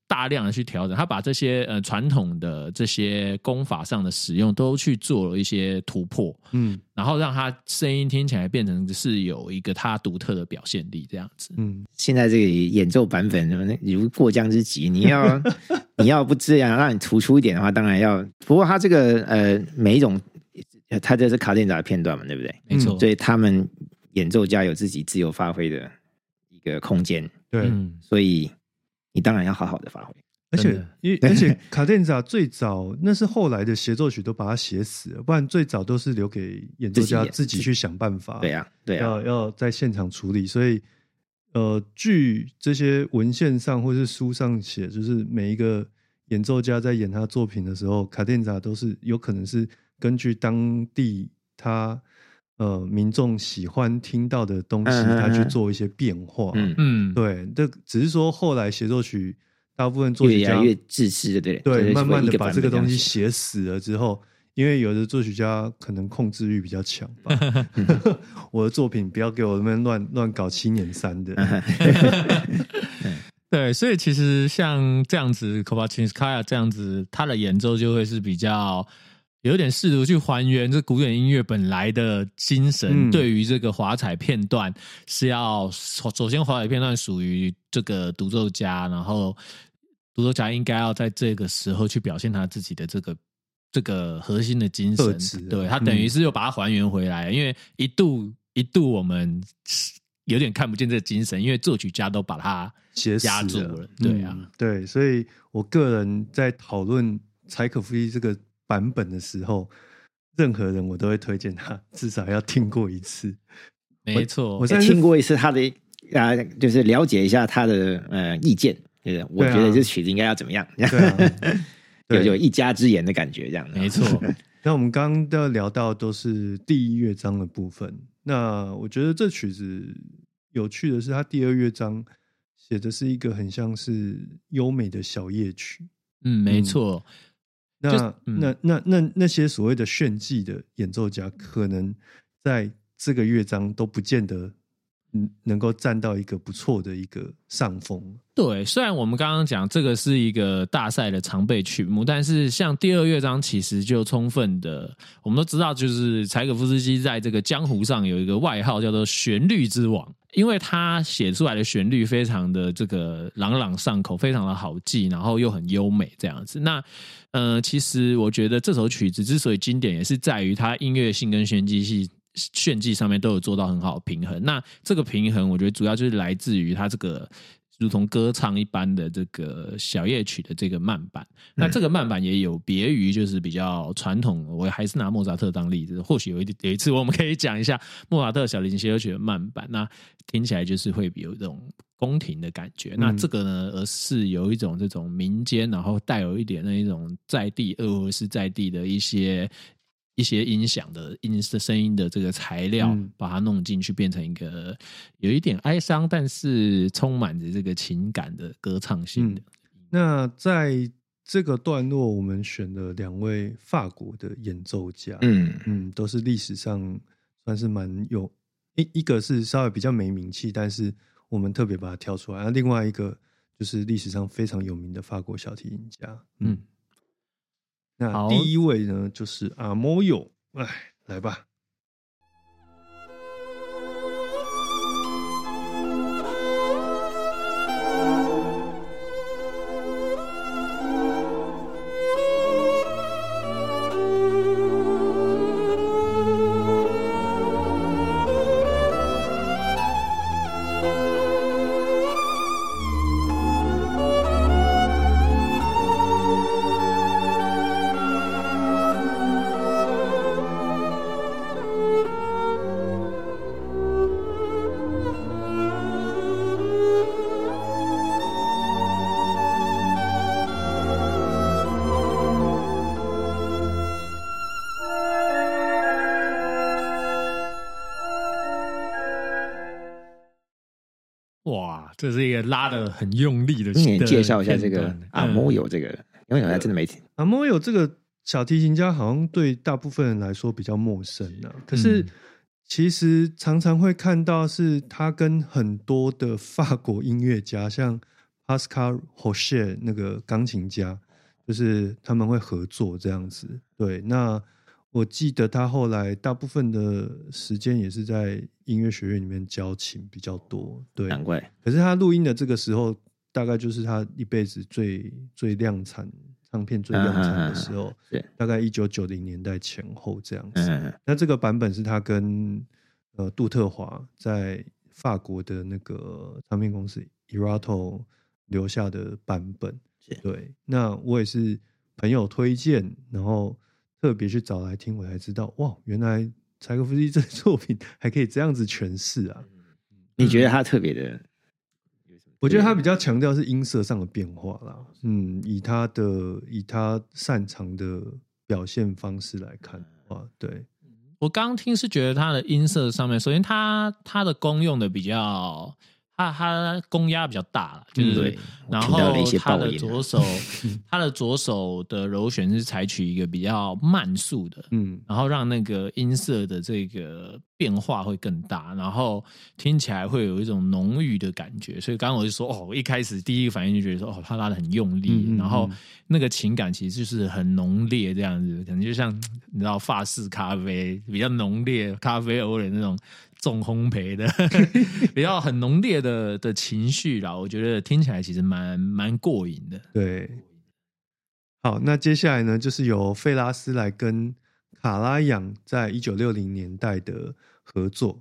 Speaker 2: 大量的去调整，他把这些传统的这些功法上的使用都去做了一些突破，然后让他声音听起来变成是有一个他独特的表现力这样子。
Speaker 3: 现在这个演奏版本如过江之鲫，你要不这样让你突出一点的话，当然要。不过他这个每一种，他这是卡电闸的片段嘛，对不对？
Speaker 2: 没错，
Speaker 3: 所以他们演奏家有自己自由发挥的一个空间，
Speaker 1: 对，
Speaker 3: 所以你当然要好好的发挥。
Speaker 1: 而且卡电闸最早那是后来的协奏曲都把它写死了，不然最早都是留给演奏家自己去想办法。
Speaker 3: 对啊，
Speaker 1: 要在现场处理。所以据这些文献上或是书上写，就是每一个演奏家在演他作品的时候，卡电闸都是有可能是根据当地他民众喜欢听到的东西，他去做一些变化。对，这只是说后来协奏曲大部分作曲家
Speaker 3: 越来越自私，对，
Speaker 1: 慢慢的把这个东西写死了之后，因为有的作曲家可能控制欲比较强吧，我的作品不要给我那边乱搞7年3的。
Speaker 2: 对，所以其实像这样子 Kovalchynskaya 这样子，他的演奏就会是比较有点试图去还原这古典音乐本来的精神，对于这个华彩片段是要首先华彩片段属于这个独奏家，然后独奏家应该要在这个时候去表现他自己的这个核心的精神，对，他等于是又把它还原回来，因为一度我们有点看不见这个精神，因为作曲家都把它压住了，对啊，
Speaker 1: 对，所以我个人在讨论柴可夫斯基这个版本的时候，任何人我都会推荐他至少要听过一次。
Speaker 2: 没错，
Speaker 3: 我听过一次他的就是了解一下他的意见，对，我觉得这曲子应该要怎么样，对啊，有一家之言的感觉，这样。
Speaker 2: 没错。
Speaker 1: 那我们刚刚都聊到都是第1乐章的部分，那我觉得这曲子有趣的是，它第2乐章写的是一个很像是优美的小夜曲。
Speaker 2: 没错。
Speaker 1: 那些所谓的炫技的演奏家，可能在这个乐章都不见得能够占到一个不错的一个上风。
Speaker 2: 对，虽然我们刚刚讲这个是一个大赛的常备曲目，但是像第2乐章其实就充分的，我们都知道，就是柴可夫斯基在这个江湖上有一个外号叫做旋律之王，因为他写出来的旋律非常的这个朗朗上口，非常的好记，然后又很优美这样子。那其实我觉得这首曲子之所以经典，也是在于它音乐性跟炫技上面都有做到很好的平衡。那这个平衡，我觉得主要就是来自于它这个如同歌唱一般的这个小夜曲的这个慢板。那这个慢板也有别于就是比较传统，我还是拿莫扎特当例子，或许有一次我们可以讲一下莫扎特小提琴协奏曲的慢板，那听起来就是会有这种宫廷的感觉。那这个呢，而是有一种这种民间，然后带有一点那一种在地俄罗斯在地的一些音响的声音的这个材料，把它弄进去，变成一个有一点哀伤，但是充满着这个情感的歌唱性的。
Speaker 1: 那在这个段落，我们选了2位法国的演奏家，都是历史上算是蛮有一个是稍微比较没名气，但是我们特别把它挑出来。那另外一个就是历史上非常有名的法国小提琴家，那第1位呢，就是阿莫友，来吧。
Speaker 2: 哇，这是一个拉得很用力的。
Speaker 3: 介绍一下这个阿莫友，这个因为我还真的没听。
Speaker 1: 阿莫友这个小提琴家好像对大部分人来说比较陌生啊，可是其实常常会看到是他跟很多的法国音乐家，像 Pascal Rocher 那个钢琴家，就是他们会合作这样子。对，那我记得他后来大部分的时间也是在音乐学院里面教琴比较多。对，
Speaker 3: 难怪。
Speaker 1: 可是他录音的这个时候，大概就是他一辈子最量产。唱片最量产的时候，大概1990年代前后这样子。那这个版本是他跟杜特华在法国的那个唱片公司 Erato 留下的版本。对，那我也是朋友推荐，然后特别去找来听，我才知道哇，原来柴可夫斯基这作品还可以这样子诠释啊！
Speaker 3: 你觉得他特别的？
Speaker 1: 我觉得他比较强调是音色上的变化啦，以他擅长的表现方式来看的话，对。
Speaker 2: 我刚刚听是觉得他的音色上面，首先他的功用的比较，他公压比较大了，就是，然后他的左手的揉弦是采取一个比较慢速的，然后让那个音色的这个变化会更大，然后听起来会有一种浓郁的感觉。所以刚刚我就说，我一开始第一个反应就觉得说，他拉得很用力，然后那个情感其实就是很浓烈这样子，可能就像你知道法式咖啡比较浓烈，咖啡偶尔那种重烘焙的比较很浓烈的情绪啦，我觉得听起来其实蛮过瘾的。
Speaker 1: 对，好，那接下来呢，就是由费拉斯来跟卡拉扬在1960年代的合作。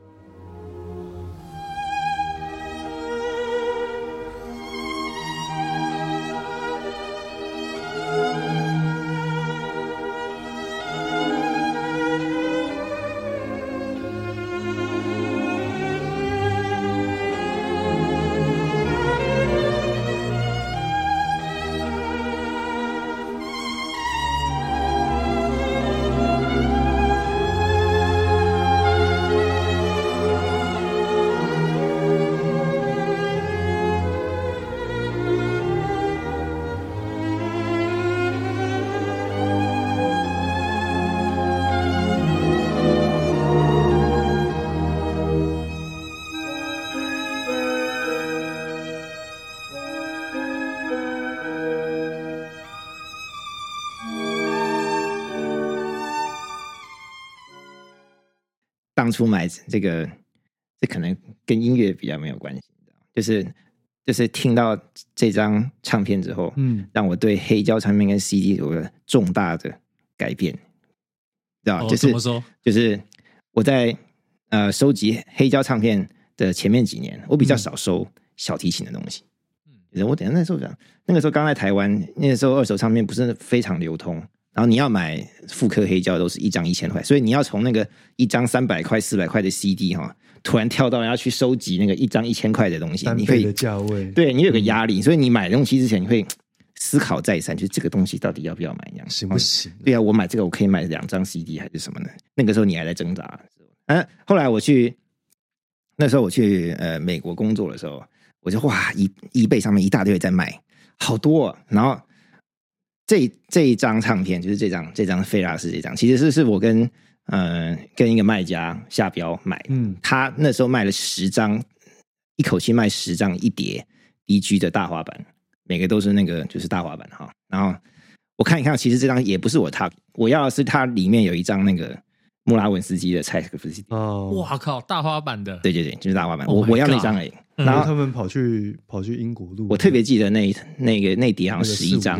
Speaker 3: 当初买这可能跟音乐比较没有关系，就是听到这张唱片之后，让我对黑胶唱片跟 CD 有了重大的改变，知道？
Speaker 2: 怎么说？
Speaker 3: 就是我在收集黑胶唱片的前面几年，我比较少收小提琴的东西。我等一下那时候刚在台湾，那个时候二手唱片不是非常流通。然后你要买复刻黑胶都是一张1000块，所以你要从那个一张300块、400块的 CD 突然跳到要去收集那个一张1000块的东西，
Speaker 1: 你会的价位，
Speaker 3: 对你有个压力，所以你买东西之前你会思考再三，就是这个东西到底要不要买，这样
Speaker 1: 行不行？
Speaker 3: 对啊，我买这个我可以买2张 CD 还是什么呢？那个时候你还在挣扎。后来那时候我去美国工作的时候，我就哇，eBay 上面一大堆在卖，好多然后。这一张唱片就是这张费拉斯这张，其实是我跟一个卖家下标买的，他那时候卖了10张，一口气卖10张一叠 DG 的大滑板，每个都是那个就是大滑板哈。然后我看一看，其实这张也不是我要的是它里面有一张那个穆拉文斯基的柴可夫斯基。
Speaker 2: 哇靠，大滑板的，
Speaker 3: 对，就是大滑板，我要那张而已。
Speaker 1: 然后他们跑去英国录，
Speaker 3: 我特别记得那碟好像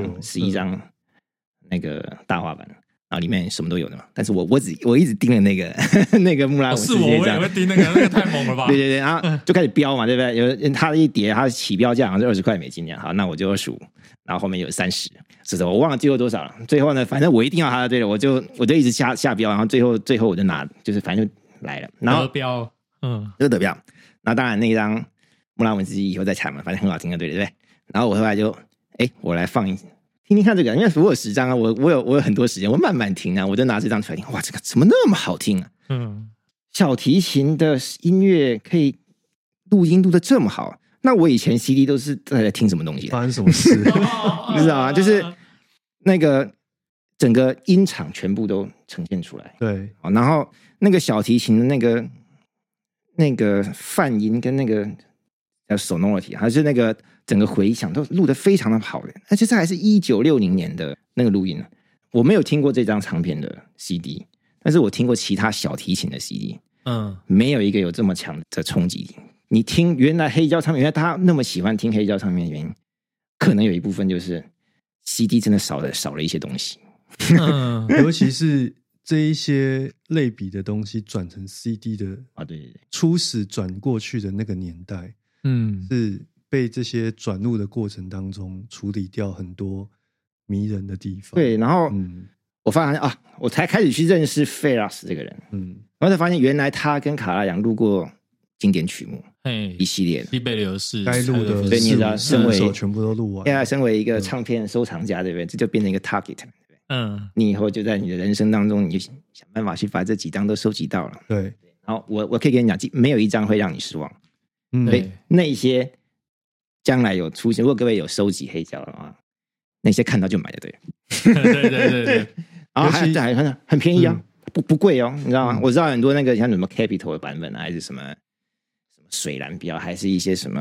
Speaker 3: 11张那个大滑板，然后里面什么都有的嘛。但是我一直盯了那个穆拉文斯基，
Speaker 2: 我也会盯那个太猛了吧？
Speaker 3: 对，然后就开始标嘛，对不对？有他的一碟，他起标价好像是$20这样，好，那我就25，然后后面有30，是的，我忘了最后多少了。最后呢，反正我一定要他的对了，我就一直下标，然后最后我就拿，就是反正就来了，然后
Speaker 2: 得标，
Speaker 3: 就得标。然后当然那张穆拉文斯基以后再唱嘛，反正很好听的，对不对？然后我后来就，我来听听看这个，因为我有10张啊，我有很多时间，我慢慢听啊，我就拿这张出来听，哇，这个怎么那么好听啊？小提琴的音乐可以录音录得这么好，那我以前 CD 都是在听什么东西？
Speaker 1: 发生什么事？
Speaker 3: 你知道吗？就是那个整个音场全部都呈现出来，
Speaker 1: 对，
Speaker 3: 然后那个小提琴的那个泛音跟那个叫 Sonority， 它是那个整个回响都录得非常的好的，而且这还是1960年的那个录音。我没有听过这张唱片的 CD， 但是我听过其他小提琴的 CD， 没有一个有这么强的冲击力。你听原来黑胶唱片，原来大家那么喜欢听黑胶唱片的原因，可能有一部分就是 CD 真的少了一些东西，
Speaker 1: 尤其是这一些类比的东西转成 CD 的
Speaker 3: 对，
Speaker 1: 初始转过去的那个年代，是被这些转录的过程当中处理掉很多迷人的地方。
Speaker 3: 对，然后我发现我才开始去认识费拉斯这个人，然后才发现原来他跟卡拉扬录过经典曲目一系列的
Speaker 2: 西贝流士
Speaker 1: 该录的
Speaker 3: 所以你知道身为
Speaker 1: 全部都录完，
Speaker 3: 现在身为一个唱片收藏家，对不对？这就变成一个 target， 对不对？你以后就在你的人生当中，你就想办法去把这几张都收集到了。
Speaker 1: 对，
Speaker 3: 然后我可以跟你讲，没有一张会让你失望。对，那些将来有出现，如果各位有收集黑胶的话，那些看到就买的，对。对。然后还很便宜啊，不贵哦，你知道吗？我知道很多那个像什么 Capitol 的版本还是什么水蓝标，还是一些什么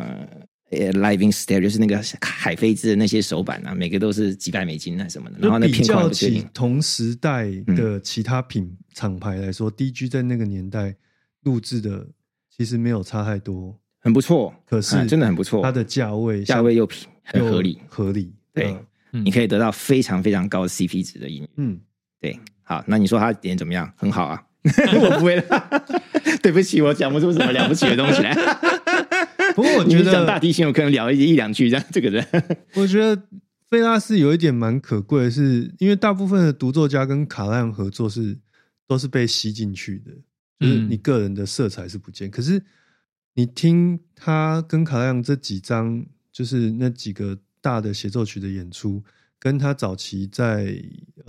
Speaker 3: Living Stereo， 就是那个海飞兹的那些手板啊，每个都是几百美金啊什么的。然后那片况不确定。
Speaker 1: 同时代的其他厂牌来说，DG 在那个年代录制的其实没有差太多，
Speaker 3: 很不错。可是真的很不错，
Speaker 1: 它的价位
Speaker 3: 又很合理，对，你可以得到非常非常高的 CP 值的音乐。对，好，那你说它点怎么样？很好啊。我不会了，对不起，我讲不出什么了不起的东西来。
Speaker 1: 不过我觉得
Speaker 3: 讲大提琴，我可能聊一两句这样。这个人，
Speaker 1: 我觉得费拉斯有一点蛮可贵的是，因为大部分的独奏家跟卡拉扬合作都是被吸进去的，就是你个人的色彩是不见。可是你听他跟卡拉扬这几张，就是那几个大的协奏曲的演出，跟他早期在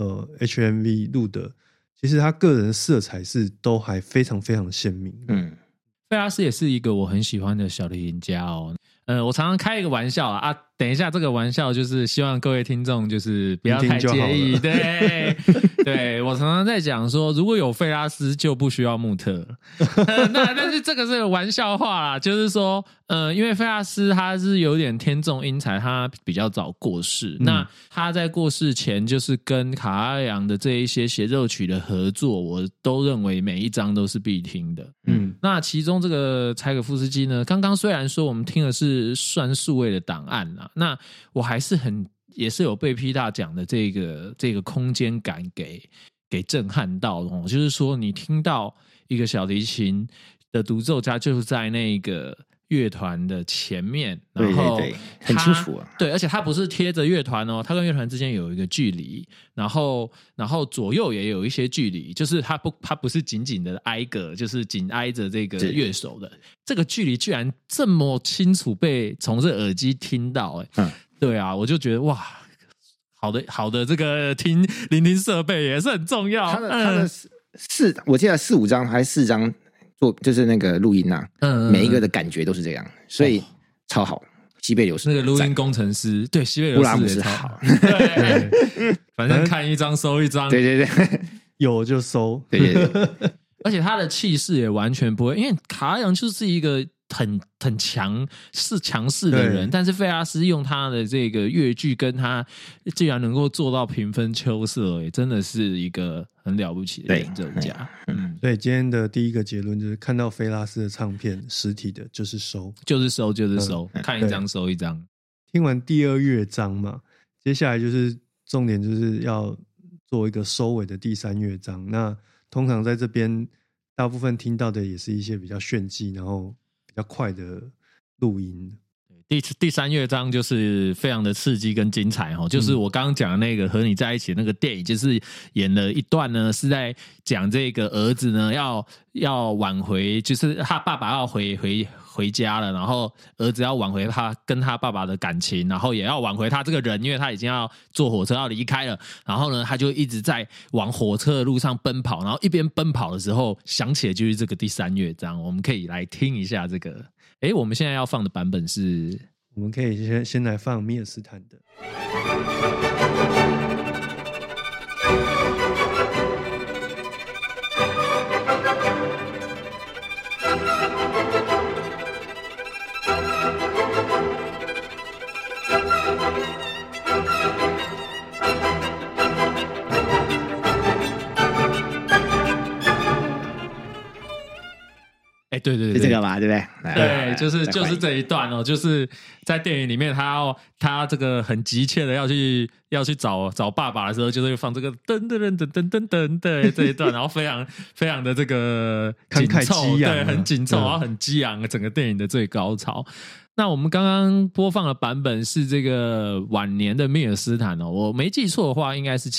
Speaker 1: HMV 录的。其实他个人的色彩是都还非常非常鲜明。
Speaker 2: 费拉斯也是一个我很喜欢的小提琴家哦。我常常开一个玩笑啊，等一下这个玩笑就是希望各位听众就是不要太介意。对，我常常在讲说，如果有费拉斯就不需要穆特了。但是这个是个玩笑话啦，就是说，因为费拉斯他是有点天纵英才，他比较早过世。那他在过世前，就是跟卡拉扬的这一些协奏曲的合作，我都认为每一张都是必听的。那其中这个柴可夫斯基呢，刚刚虽然说我们听的是算数位的档案啦，那我还是也是有被 P 大讲的这个空间感给震撼到的，就是说你听到一个小提琴的独奏家就是在那个乐团的前面，然后
Speaker 3: 对很清楚啊，
Speaker 2: 对，而且他不是贴着乐团哦，他跟乐团之间有一个距离，然后左右也有一些距离，就是他不是紧紧的挨个，就是紧挨着这个乐手的，这个距离居然这么清楚被从这耳机听到，对啊，我就觉得哇，好的这个聆听设备也是很重要。
Speaker 3: 他的我记得4、5张还是4张就是那个录音啊，每一个的感觉都是这样，所以超好。西贝流士
Speaker 2: 那个录音工程师，对，西贝流士也超好，对，反正看一张收一张，
Speaker 3: 对，
Speaker 1: 有就收，
Speaker 3: 对，
Speaker 2: 而且他的气势也完全不会，因为卡拉扬就是一个很强势的人，但是费拉斯用他的这个乐句跟他竟然能够做到平分秋色，真的是一个很了不起的演奏家。
Speaker 1: 所以今天的第一个结论就是看到费拉斯的唱片实体的就是收，看一张收一张。听完第2乐章嘛，接下来就是重点就是要做一个收尾的第3乐章。那通常在这边大部分听到的也是一些比较炫技然后比较快的录音。
Speaker 2: 第3乐章就是非常的刺激跟精彩就是我刚刚讲的那个和你在一起的那个电影，就是演了一段呢，是在讲这个儿子呢要挽回，就是他爸爸要回家了，然后儿子要挽回他跟他爸爸的感情，然后也要挽回他这个人，因为他已经要坐火车要离开了，然后呢他就一直在往火车的路上奔跑，然后一边奔跑的时候想起的就是这个第3乐章，我们可以来听一下这个。我们现在要放的版本是，
Speaker 1: 我们可以先来放米尔斯坦的。
Speaker 2: 哎，对对对，
Speaker 3: 是这个吧？对不对？
Speaker 2: 对，就是这一段哦，就是在电影里面他这个很急切的要去找爸爸的时候，就是会放这个噔噔噔噔噔噔噔的这一段，然后非常非常的这个紧凑，对，很紧凑，然后很激昂，整个电影的最高潮。那我们刚刚播放的版本是这个晚年的米尔斯坦哦，我没记错的话，应该是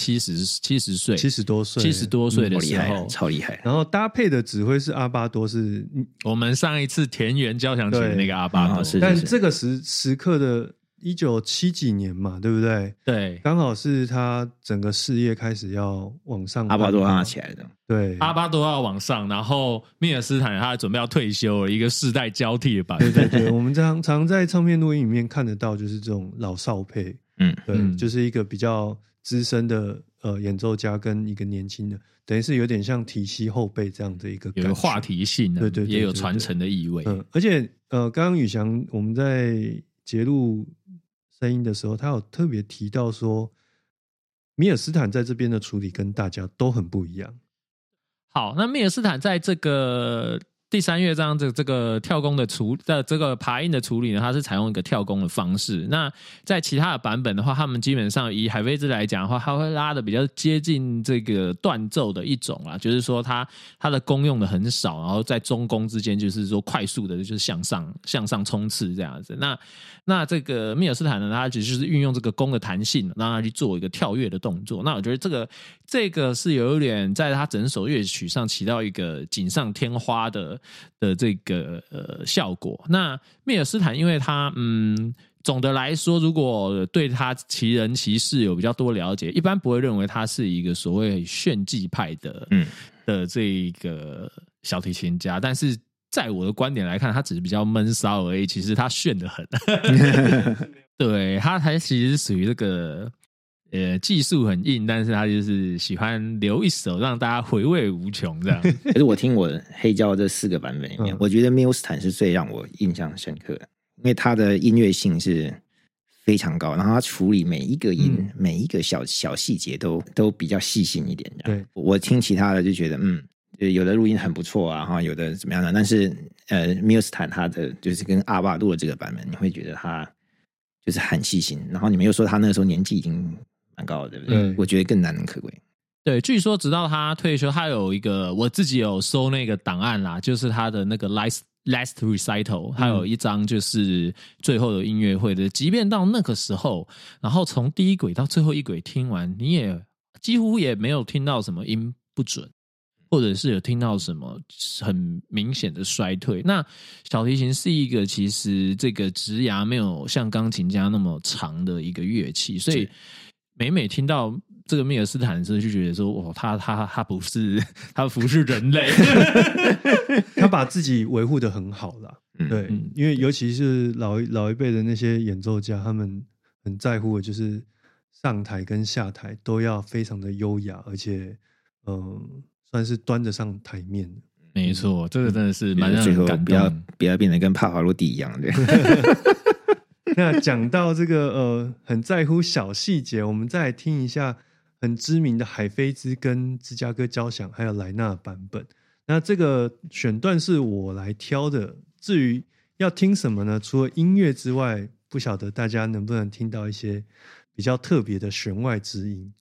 Speaker 2: 70岁
Speaker 1: ，70多岁
Speaker 2: 的时候，
Speaker 3: 超厉害。
Speaker 1: 然后搭配的指挥是阿巴多，是
Speaker 2: 我们上一次田园交响曲的那个阿巴多，
Speaker 1: 但这个时刻的1970几年嘛，对不对？
Speaker 2: 对，
Speaker 1: 刚好是他整个事业开始要往上，
Speaker 3: 阿巴多让他起来的。
Speaker 1: 对，
Speaker 2: 阿巴多要往上，然后米尔斯坦他准备要退休了，一个世代交替的版本。
Speaker 1: 对对对，我们常在唱片录音里面看得到，就是这种老少配，对，就是一个比较资深的演奏家跟一个年轻的，等于是有点像体系后辈这样的一个感觉，
Speaker 2: 有话题性的，对，也有传承的意味。
Speaker 1: 而且刚刚宇翔我们在节录声音的时候，他有特别提到说，米尔斯坦在这边的处理跟大家都很不一样。
Speaker 2: 好，那米尔斯坦在这个第3乐章这个跳弓的这个爬音的处理呢，它是采用一个跳弓的方式。那在其他的版本的话，他们基本上以海菲兹来讲的话，它会拉的比较接近这个断奏的一种啦，就是说它的弓用的很少，然后在中弓之间就是说快速的就是向上冲刺这样子。那这个米尔斯坦呢，它只是运用这个弓的弹性，让它去做一个跳跃的动作。那我觉得这个是有一点在它整首乐曲上起到一个锦上添花的这个效果。那米尔斯坦因为他总的来说，如果对他其人其事有比较多了解，一般不会认为他是一个所谓炫技派的这个小提琴家，但是在我的观点来看，他只是比较闷骚而已，其实他炫得很。对，他还其实属于这个技术很硬，但是他就是喜欢留一手让大家回味无穷这样。
Speaker 3: 可是我听我黑胶这4个版本里面，我觉得米尔斯坦是最让我印象深刻的，因为他的音乐性是非常高，然后他处理每一个音、每一个小细节都比较细心一点。对，我听其他的就觉得有的录音很不错啊，有的怎么样的，但是米尔斯坦他的就是跟阿巴杜的这个版本，你会觉得他就是很细心，然后你们又说他那个时候年纪已经蛮高的，对不对？我觉得更难能可贵。
Speaker 2: 对，据说直到他退休，他有一个我自己有搜那个档案啦，就是他的那个 last recital， 他有一张就是最后的音乐会的，即便到那个时候，然后从第一轨到最后一轨听完，你也几乎也没有听到什么音不准，或者是有听到什么很明显的衰退。那小提琴是一个其实这个职涯没有像钢琴家那么长的一个乐器，所以每听到这个米尔斯坦的时候，就觉得说，哇，他不是人类，
Speaker 1: 他把自己维护得很好啦。对，因为尤其是老一辈的那些演奏家，他们很在乎的就是上台跟下台都要非常的优雅，而且算是端得上台面的。
Speaker 2: 没错，这个真的是蛮让人感动，
Speaker 3: 不要变得跟帕瓦罗蒂一样的。
Speaker 1: 那讲到这个很在乎小细节，我们再来听一下很知名的海菲兹跟芝加哥交响还有莱纳版本。那这个选段是我来挑的，至于要听什么呢？除了音乐之外，不晓得大家能不能听到一些比较特别的弦外之音。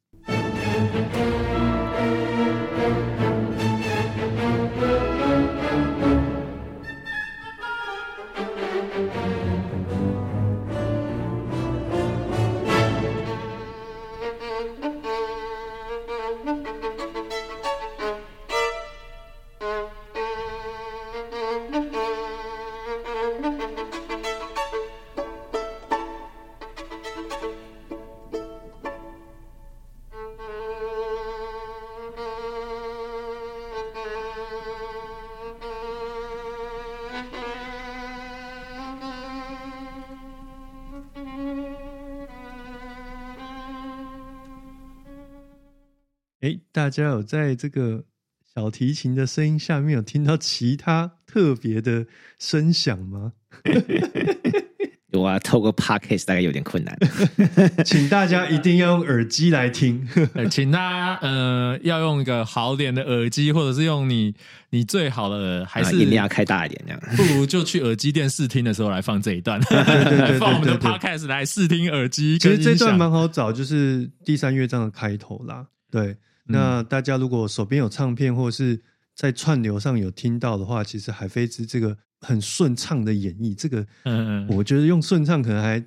Speaker 1: 大家有在这个小提琴的声音下面有听到其他特别的声响吗？
Speaker 3: 多啊，透过 podcast 大概有点困难。
Speaker 1: 请大家一定要用耳机来听，
Speaker 2: 请大家要用一个好点的耳机，或者是用你最好的，还是
Speaker 3: 音量开大一点这样。
Speaker 2: 不如就去耳机店试听的时候来放这一段，放我们的 podcast 来试听耳机。
Speaker 1: 其实这段蛮好找，就是第3乐章的开头啦。对，那大家如果手边有唱片，或者是在串流上有听到的话，其实海飞兹这个很顺畅的演绎，这个我觉得用顺畅可能还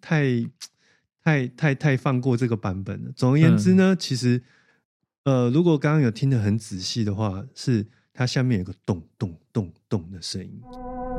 Speaker 1: 太放过这个版本了。总而言之呢，其实如果刚刚有听得很仔细的话，是它下面有个咚咚咚咚的声音。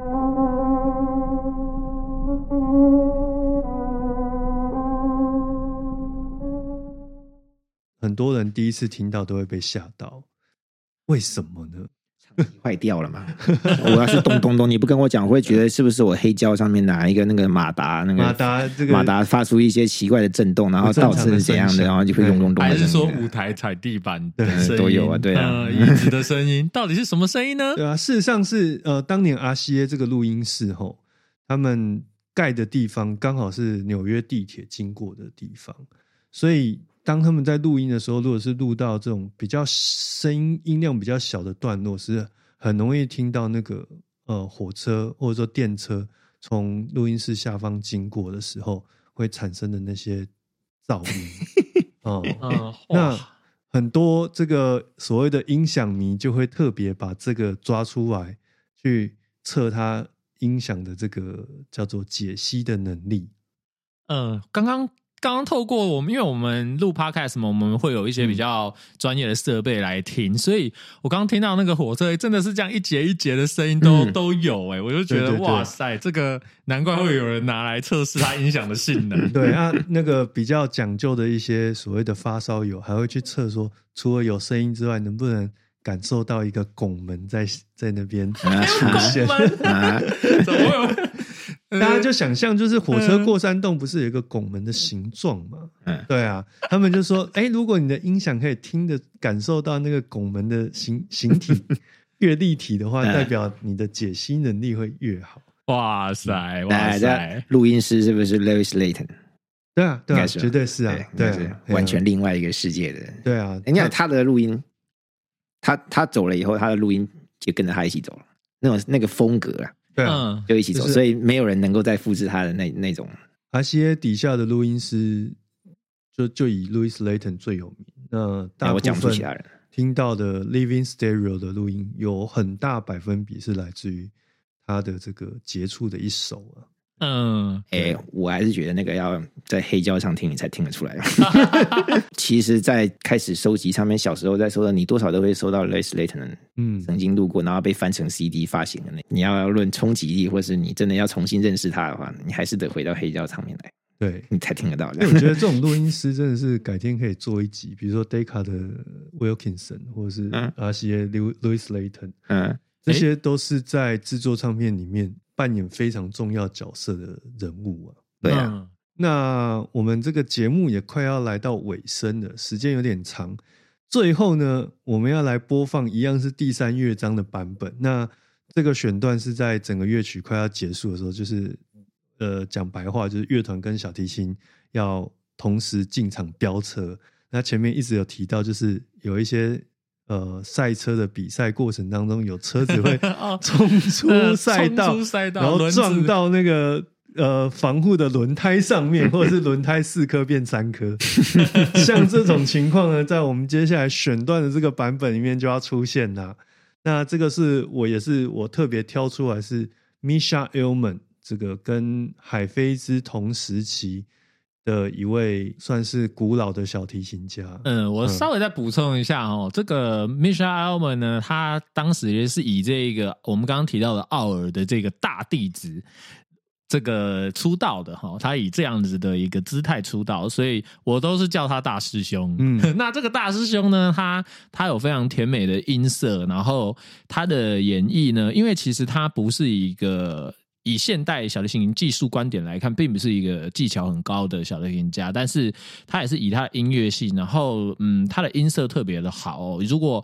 Speaker 1: 很多人第一次听到都会被吓到，为什么呢？
Speaker 3: 坏掉了嘛？我要是咚咚咚，你不跟我讲，我会觉得是不是我黑胶上面拿一个那个马达，马达发出一些奇怪的震动，然后导致怎样的，然后就会咚咚咚。
Speaker 2: 还是说舞台踩地板的声音
Speaker 3: 都有啊？对啊，
Speaker 2: 椅子的声音到底是什么声音呢？
Speaker 1: 对啊，事实上是当年 RCA 这个录音室他们盖的地方刚好是纽约地铁经过的地方，所以当他们在录音的时候，如果是录到这种比较音量比较小的段落，是很容易听到那个火车或者说电车从录音室下方经过的时候会产生的那些噪音。那很多这个所谓的音响迷就会特别把这个抓出来去测它音响的这个叫做解析的能力。
Speaker 2: 刚刚透过我们，因为我们录 podcast 嘛，我们会有一些比较专业的设备来听，所以我刚刚听到那个火车真的是这样一节一节的声音都有我就觉得对哇塞，这个难怪会有人拿来测试它音响的性能。
Speaker 1: 对啊，那个比较讲究的一些所谓的发烧友还会去测说，除了有声音之外，能不能感受到一个拱门在那边出现？
Speaker 2: 怎么会有？
Speaker 1: 大家就想象，就是火车过山洞不是有一个拱门的形状吗？对啊，他们就说，如果你的音响可以感受到那个拱门的形体越立体的话，代表你的解析能力会越好。
Speaker 2: 哇塞，哇塞！
Speaker 3: 录音师是不是 Louis Layton？
Speaker 1: 对啊，对啊，绝对是啊，对啊，
Speaker 3: 完全另外一个世界的。
Speaker 1: 对啊，
Speaker 3: 你看他的录音，他走了以后，他的录音就跟着他一起走了，那个风格啊。
Speaker 1: 对啊，
Speaker 3: 就一起走，所以没有人能够再复制他的那种。
Speaker 1: RCA 底下的录音师就以 Louis Layton 最有名。那大部分听到的 Living Stereo 的录音，有很大百分比是来自于他的这个杰出的一手啊。
Speaker 3: 我还是觉得那个要在黑胶上听你才听得出来。其实在开始收集唱片，小时候在收到，你多少都会收到 Louis Layton 曾经录过然后被翻成 CD 发行的。你要论冲击力，或是你真的要重新认识他的话，你还是得回到黑胶唱片来，
Speaker 1: 对
Speaker 3: 你才听得到。
Speaker 1: 我觉得这种录音师真的是改天可以做一集，比如说 Decca 的 Wilkinson 或者是 RCA Louis Layton，这些都是在制作唱片里面扮演非常重要角色的人物啊。
Speaker 3: 对啊，
Speaker 1: 那我们这个节目也快要来到尾声了，时间有点长。最后呢，我们要来播放一样是第3乐章的版本。那这个选段是在整个乐曲快要结束的时候，就是讲白话，就是乐团跟小提琴要同时进场飙车。那前面一直有提到，就是有一些赛车的比赛过程当中，有车子会冲出赛道，然后撞到那个防护的轮胎上面，或者是轮胎4颗变3颗。像这种情况呢，在我们接下来选段的这个版本里面就要出现啦。那这个是我特别挑出来，是 Misha Elman 这个跟海飞兹同时期的一位算是古老的小提琴家。
Speaker 2: 我稍微再补充一下这个 Misha Elman 呢，他当时也是以这个我们刚刚提到的奥尔的这个大弟子这个出道的他以这样子的一个姿态出道，所以我都是叫他大师兄。那这个大师兄呢，他有非常甜美的音色，然后他的演绎呢，因为其实他不是一个以现代小提琴技术观点来看，并不是一个技巧很高的小提琴家，但是他也是以他的音乐性，然后他的音色特别的好如果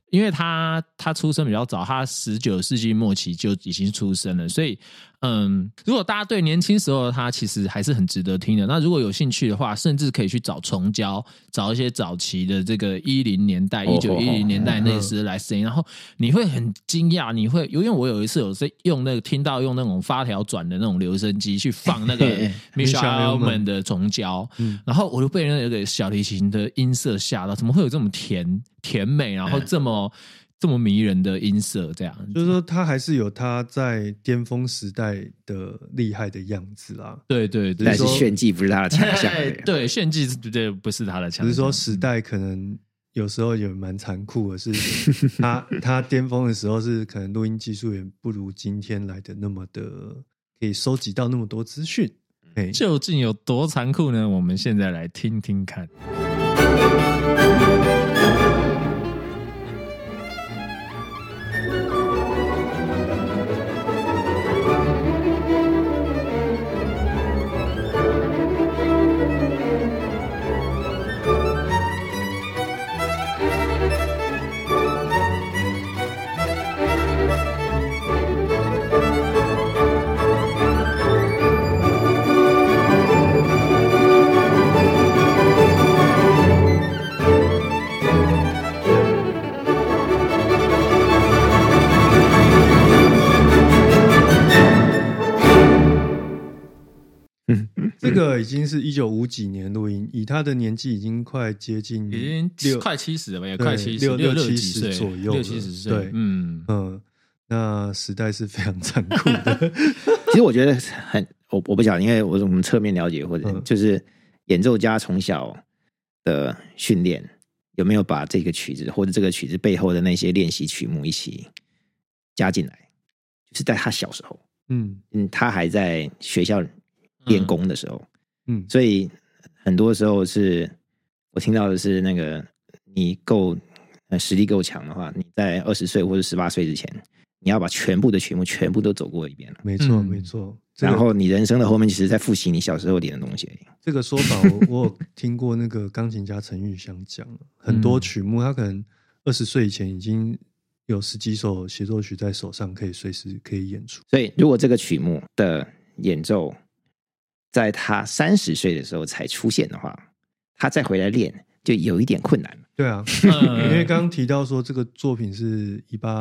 Speaker 2: 因为他出生比较早，他19世纪末期就已经出生了，所以如果大家对年轻时候的他其实还是很值得听的。那如果有兴趣的话，甚至可以去找重胶，找一些早期的这个10年代、1910年代那时来声音，然后你会很惊讶，因为我有一次有用那个听到用那种发条转的那种留声机去放那个 Mischa Elman 的重胶，然后我就被那个小提琴的音色吓到，怎么会有这么甜美，然后这么迷人的音色，这样
Speaker 1: 就是说他还是有他在巅峰时代的厉害的样子啦。
Speaker 2: 对，
Speaker 3: 但是炫技不是他的强项。
Speaker 2: 对，炫技对不是他的强项。
Speaker 1: 只是说时代可能有时候也蛮残酷的是，他巅峰的时候是可能录音技术也不如今天来的那么的可以收集到那么多资讯。
Speaker 2: 究竟有多残酷呢？我们现在来听听看。
Speaker 1: 这个已经是1950几年录音，以他的年纪已经快接近，
Speaker 2: 已经快70了吧，也快70，60几岁
Speaker 1: 左右了
Speaker 2: ，60-70岁。
Speaker 1: 对，那时代是非常残酷的。
Speaker 3: 其实我觉得我不晓得，因为我们侧面了解，或者就是演奏家从小的训练有没有把这个曲子或者这个曲子背后的那些练习曲目一起加进来，就是在他小时候，他还在学校练功的时候，所以很多时候是我听到的是那个你实力够强的话，你在20岁或者18岁之前，你要把全部的曲目全部都走过一遍了。
Speaker 1: 没错，没错。
Speaker 3: 然后你人生的后面其实在复习你小时候练的东西。
Speaker 1: 这个说法我有听过，那个钢琴家陈玉香讲了很多曲目，他可能20岁以前已经有10几首协奏曲在手上，可以随时可以演出。
Speaker 3: 所以如果这个曲目的演奏在他30岁的时候才出现的话，他再回来练就有一点困难了。
Speaker 1: 对啊，因为刚刚提到说这个作品是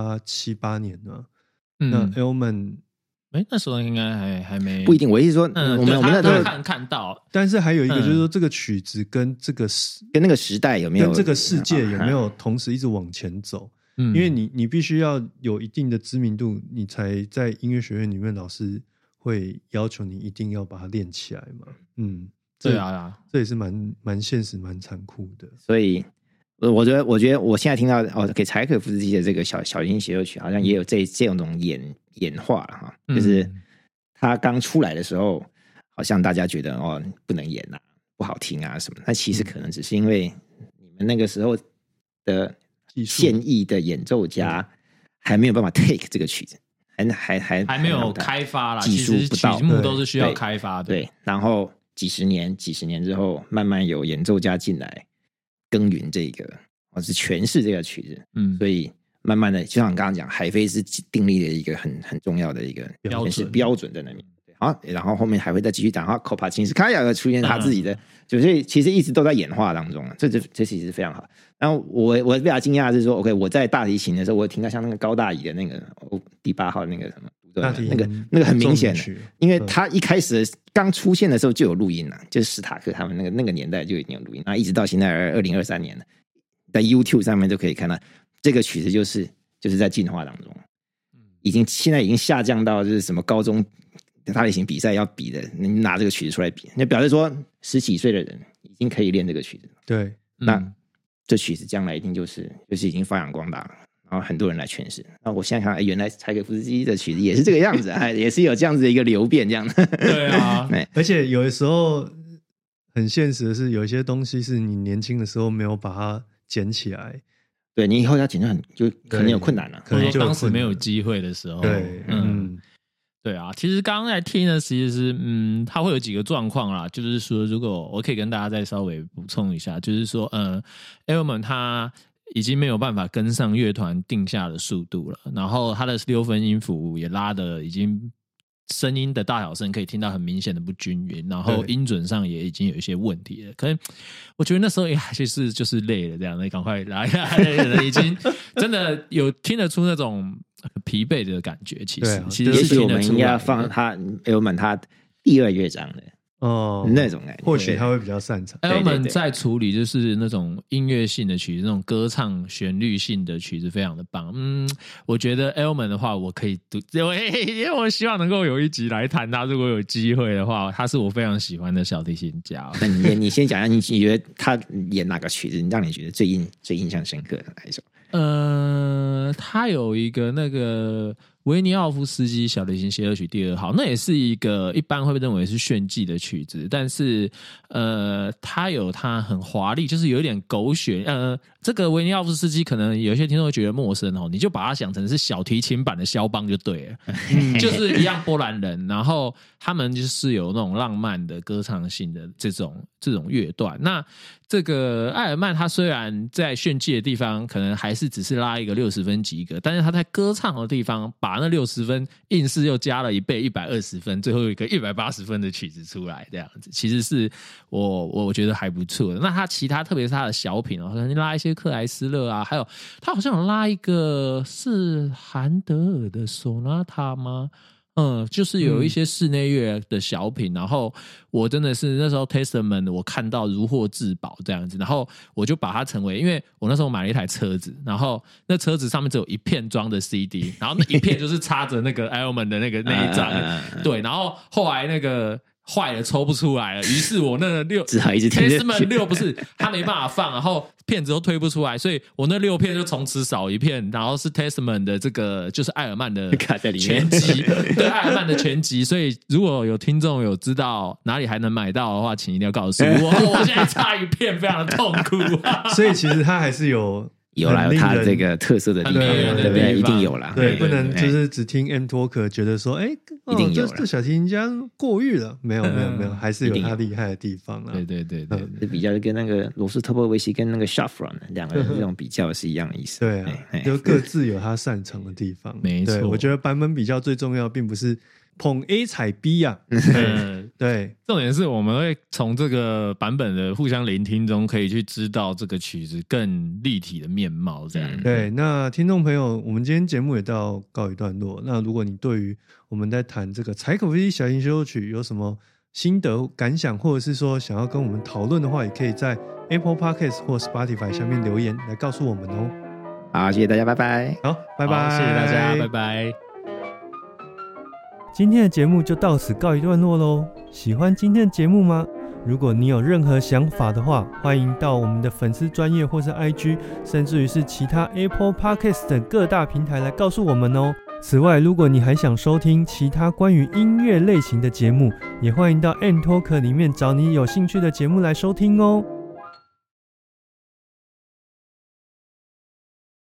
Speaker 1: 1878年的，那 Elman
Speaker 2: 那时候应该还没
Speaker 3: 不一定。我意思说，我们那时候
Speaker 2: 看到，
Speaker 1: 但是还有一个就是说，这个曲子跟
Speaker 3: 那个时代有没有，
Speaker 1: 跟这个世界有没有同时一直往前走？因为你必须要有一定的知名度，你才在音乐学院里面老师会要求你一定要把它练起来嘛。
Speaker 2: 对啊，
Speaker 1: 这也是蛮现实、蛮残酷的。
Speaker 3: 所以我觉得我现在听到给柴可夫斯基的这个小提琴协奏曲，好像也有这种演化了哈，就是他刚出来的时候，好像大家觉得不能演啊，不好听啊什么，那其实可能只是因为你们那个时候的现役的演奏家还没有办法 take 这个曲子，还
Speaker 2: 没有开发啦，
Speaker 3: 技术不到，
Speaker 2: 曲目都是需要开发的。
Speaker 3: 对，然后几十年之后，慢慢有演奏家进来耕耘这个，是诠释这个曲子。所以慢慢的，就像你刚刚讲，海飞是订立了一个很重要的一个标准在那边。好，然后后面还会再继续讲，科帕钦斯卡娅出现他自己的，所以其实一直都在演化当中，这其实非常好。然后我比较惊讶的是说 ，OK， 我在大提琴的时候，我听到像那个高大宜的那个第8号那个什么，那个很明显的，因为他一开始刚出现的时候就有录音了，就是史塔克他们那个年代就已经有录音，然后一直到现在2023年了，在 YouTube 上面就可以看到这个曲子就是在进化当中，现在已经下降到就是什么高中大提琴比赛要比的，你拿这个曲子出来比，那表示说10几岁的人已经可以练这个曲子。
Speaker 1: 对，
Speaker 3: 那这曲子将来一定就是已经发扬光大了，然后很多人来诠释。那我现在看，原来柴可夫斯基的曲子也是这个样子，也是有这样子的一个流变，这样的。
Speaker 2: 对啊，
Speaker 1: 而且有的时候很现实的是，有一些东西是你年轻的时候没有把它捡起来，
Speaker 3: 对你以后要捡就可能有困难了，
Speaker 2: 可能当时没有机会的时候。
Speaker 1: 对，
Speaker 2: 对啊，其实刚刚在听的其实是，它会有几个状况啦，就是说，如果我可以跟大家再稍微补充一下，就是说，Elman 他已经没有办法跟上乐团定下的速度了，然后他的6分音符也拉的已经声音的大小声可以听到很明显的不均匀，然后音准上也已经有一些问题了。可能我觉得那时候就是累了这样的，赶快来已经真的有听得出那种疲惫的感觉。其实
Speaker 3: 也许我们应该放他 Elman 他第2乐章的那种感觉，
Speaker 1: 或许他会比较擅长。
Speaker 2: Elman 在处理就是那种音乐性的曲子，那种歌唱旋律性的曲子非常的棒。我觉得 Elman 的话，我可以因为我希望能够有一集来谈他，如果有机会的话，他是我非常喜欢的小提琴家。
Speaker 3: 那你先讲一下，你觉得他演哪个曲子让你觉得最印象深刻的哪一首？
Speaker 2: 他有一个那个维尼奥夫斯基小提琴协奏曲第2号，那也是一个一般会被认为是炫技的曲子，但是他有他很华丽，就是有一点狗血。这个维尼奥夫斯基可能有些听众会觉得陌生哦，你就把它想成是小提琴版的肖邦就对了，就是一样波兰人，然后他们就是有那种浪漫的歌唱性的这种乐段。那这个艾尔曼他虽然在炫技的地方可能还是只是拉一个60分及格，但是他在歌唱的地方把那60分硬是又加了1倍120分，最后有一个180分的曲子出来，这样子其实是我觉得还不错的。那他其他特别是他的小品可能拉一些克莱斯勒啊，还有他好像有拉一个是韩德尔的索纳塔吗？就是有一些室内乐的小品，然后我真的是那时候 Testament 我看到如获至宝这样子，然后我就把它成为，因为我那时候买了一台车子，然后那车子上面只有一片装的 CD， 然后那一片就是插着那个 Elman 的那一张，对，然后后来那个坏了抽不出来了，于是我那
Speaker 3: 只好一直听
Speaker 2: Testament 6不是他没办法放，然后片子都推不出来，所以我那6片就从此少一片，然后是 Testament 的这个就是艾尔曼的全集，对，艾尔曼的全集。所以如果有听众有知道哪里还能买到的话，请一定要告诉我，我现在差一片非常的痛苦
Speaker 1: 所以其实他还是有
Speaker 3: 啦，有他这个特色的地方，对不对？一定有啦。
Speaker 1: 对，不能就是只听 M Talker 觉得说，
Speaker 3: 一定有
Speaker 1: 这小提琴家过誉了，没有，还是有他厉害的地方啦。
Speaker 2: 对，
Speaker 3: 这比较跟那个罗斯托波维奇跟那个 Shafran 两个人这种比较是一样的意思。
Speaker 1: 对啊，就各自有他擅长的地方。
Speaker 2: 没错，
Speaker 1: 我觉得版本比较最重要，并不是捧 A 踩 B 啊，对，
Speaker 2: 重点是我们会从这个版本的互相聆听中，可以去知道这个曲子更立体的面貌。这样
Speaker 1: 对。那听众朋友，我们今天节目也到告一段落。那如果你对于我们在谈这个柴可夫斯基小提琴协奏曲有什么心得感想，或者是说想要跟我们讨论的话，也可以在 Apple Podcast 或 Spotify 下面留言来告诉我们哦。
Speaker 3: 好，谢谢大家，拜拜。
Speaker 1: 好，拜拜，
Speaker 2: 谢谢大家，拜拜。
Speaker 1: 今天的节目就到此告一段落咯。喜欢今天的节目吗？如果你有任何想法的话，欢迎到我们的粉丝专页或是 IG， 甚至于是其他 Apple Podcast 等各大平台来告诉我们哦。此外，如果你还想收听其他关于音乐类型的节目，也欢迎到 M Talker 里面找你有兴趣的节目来收听哦。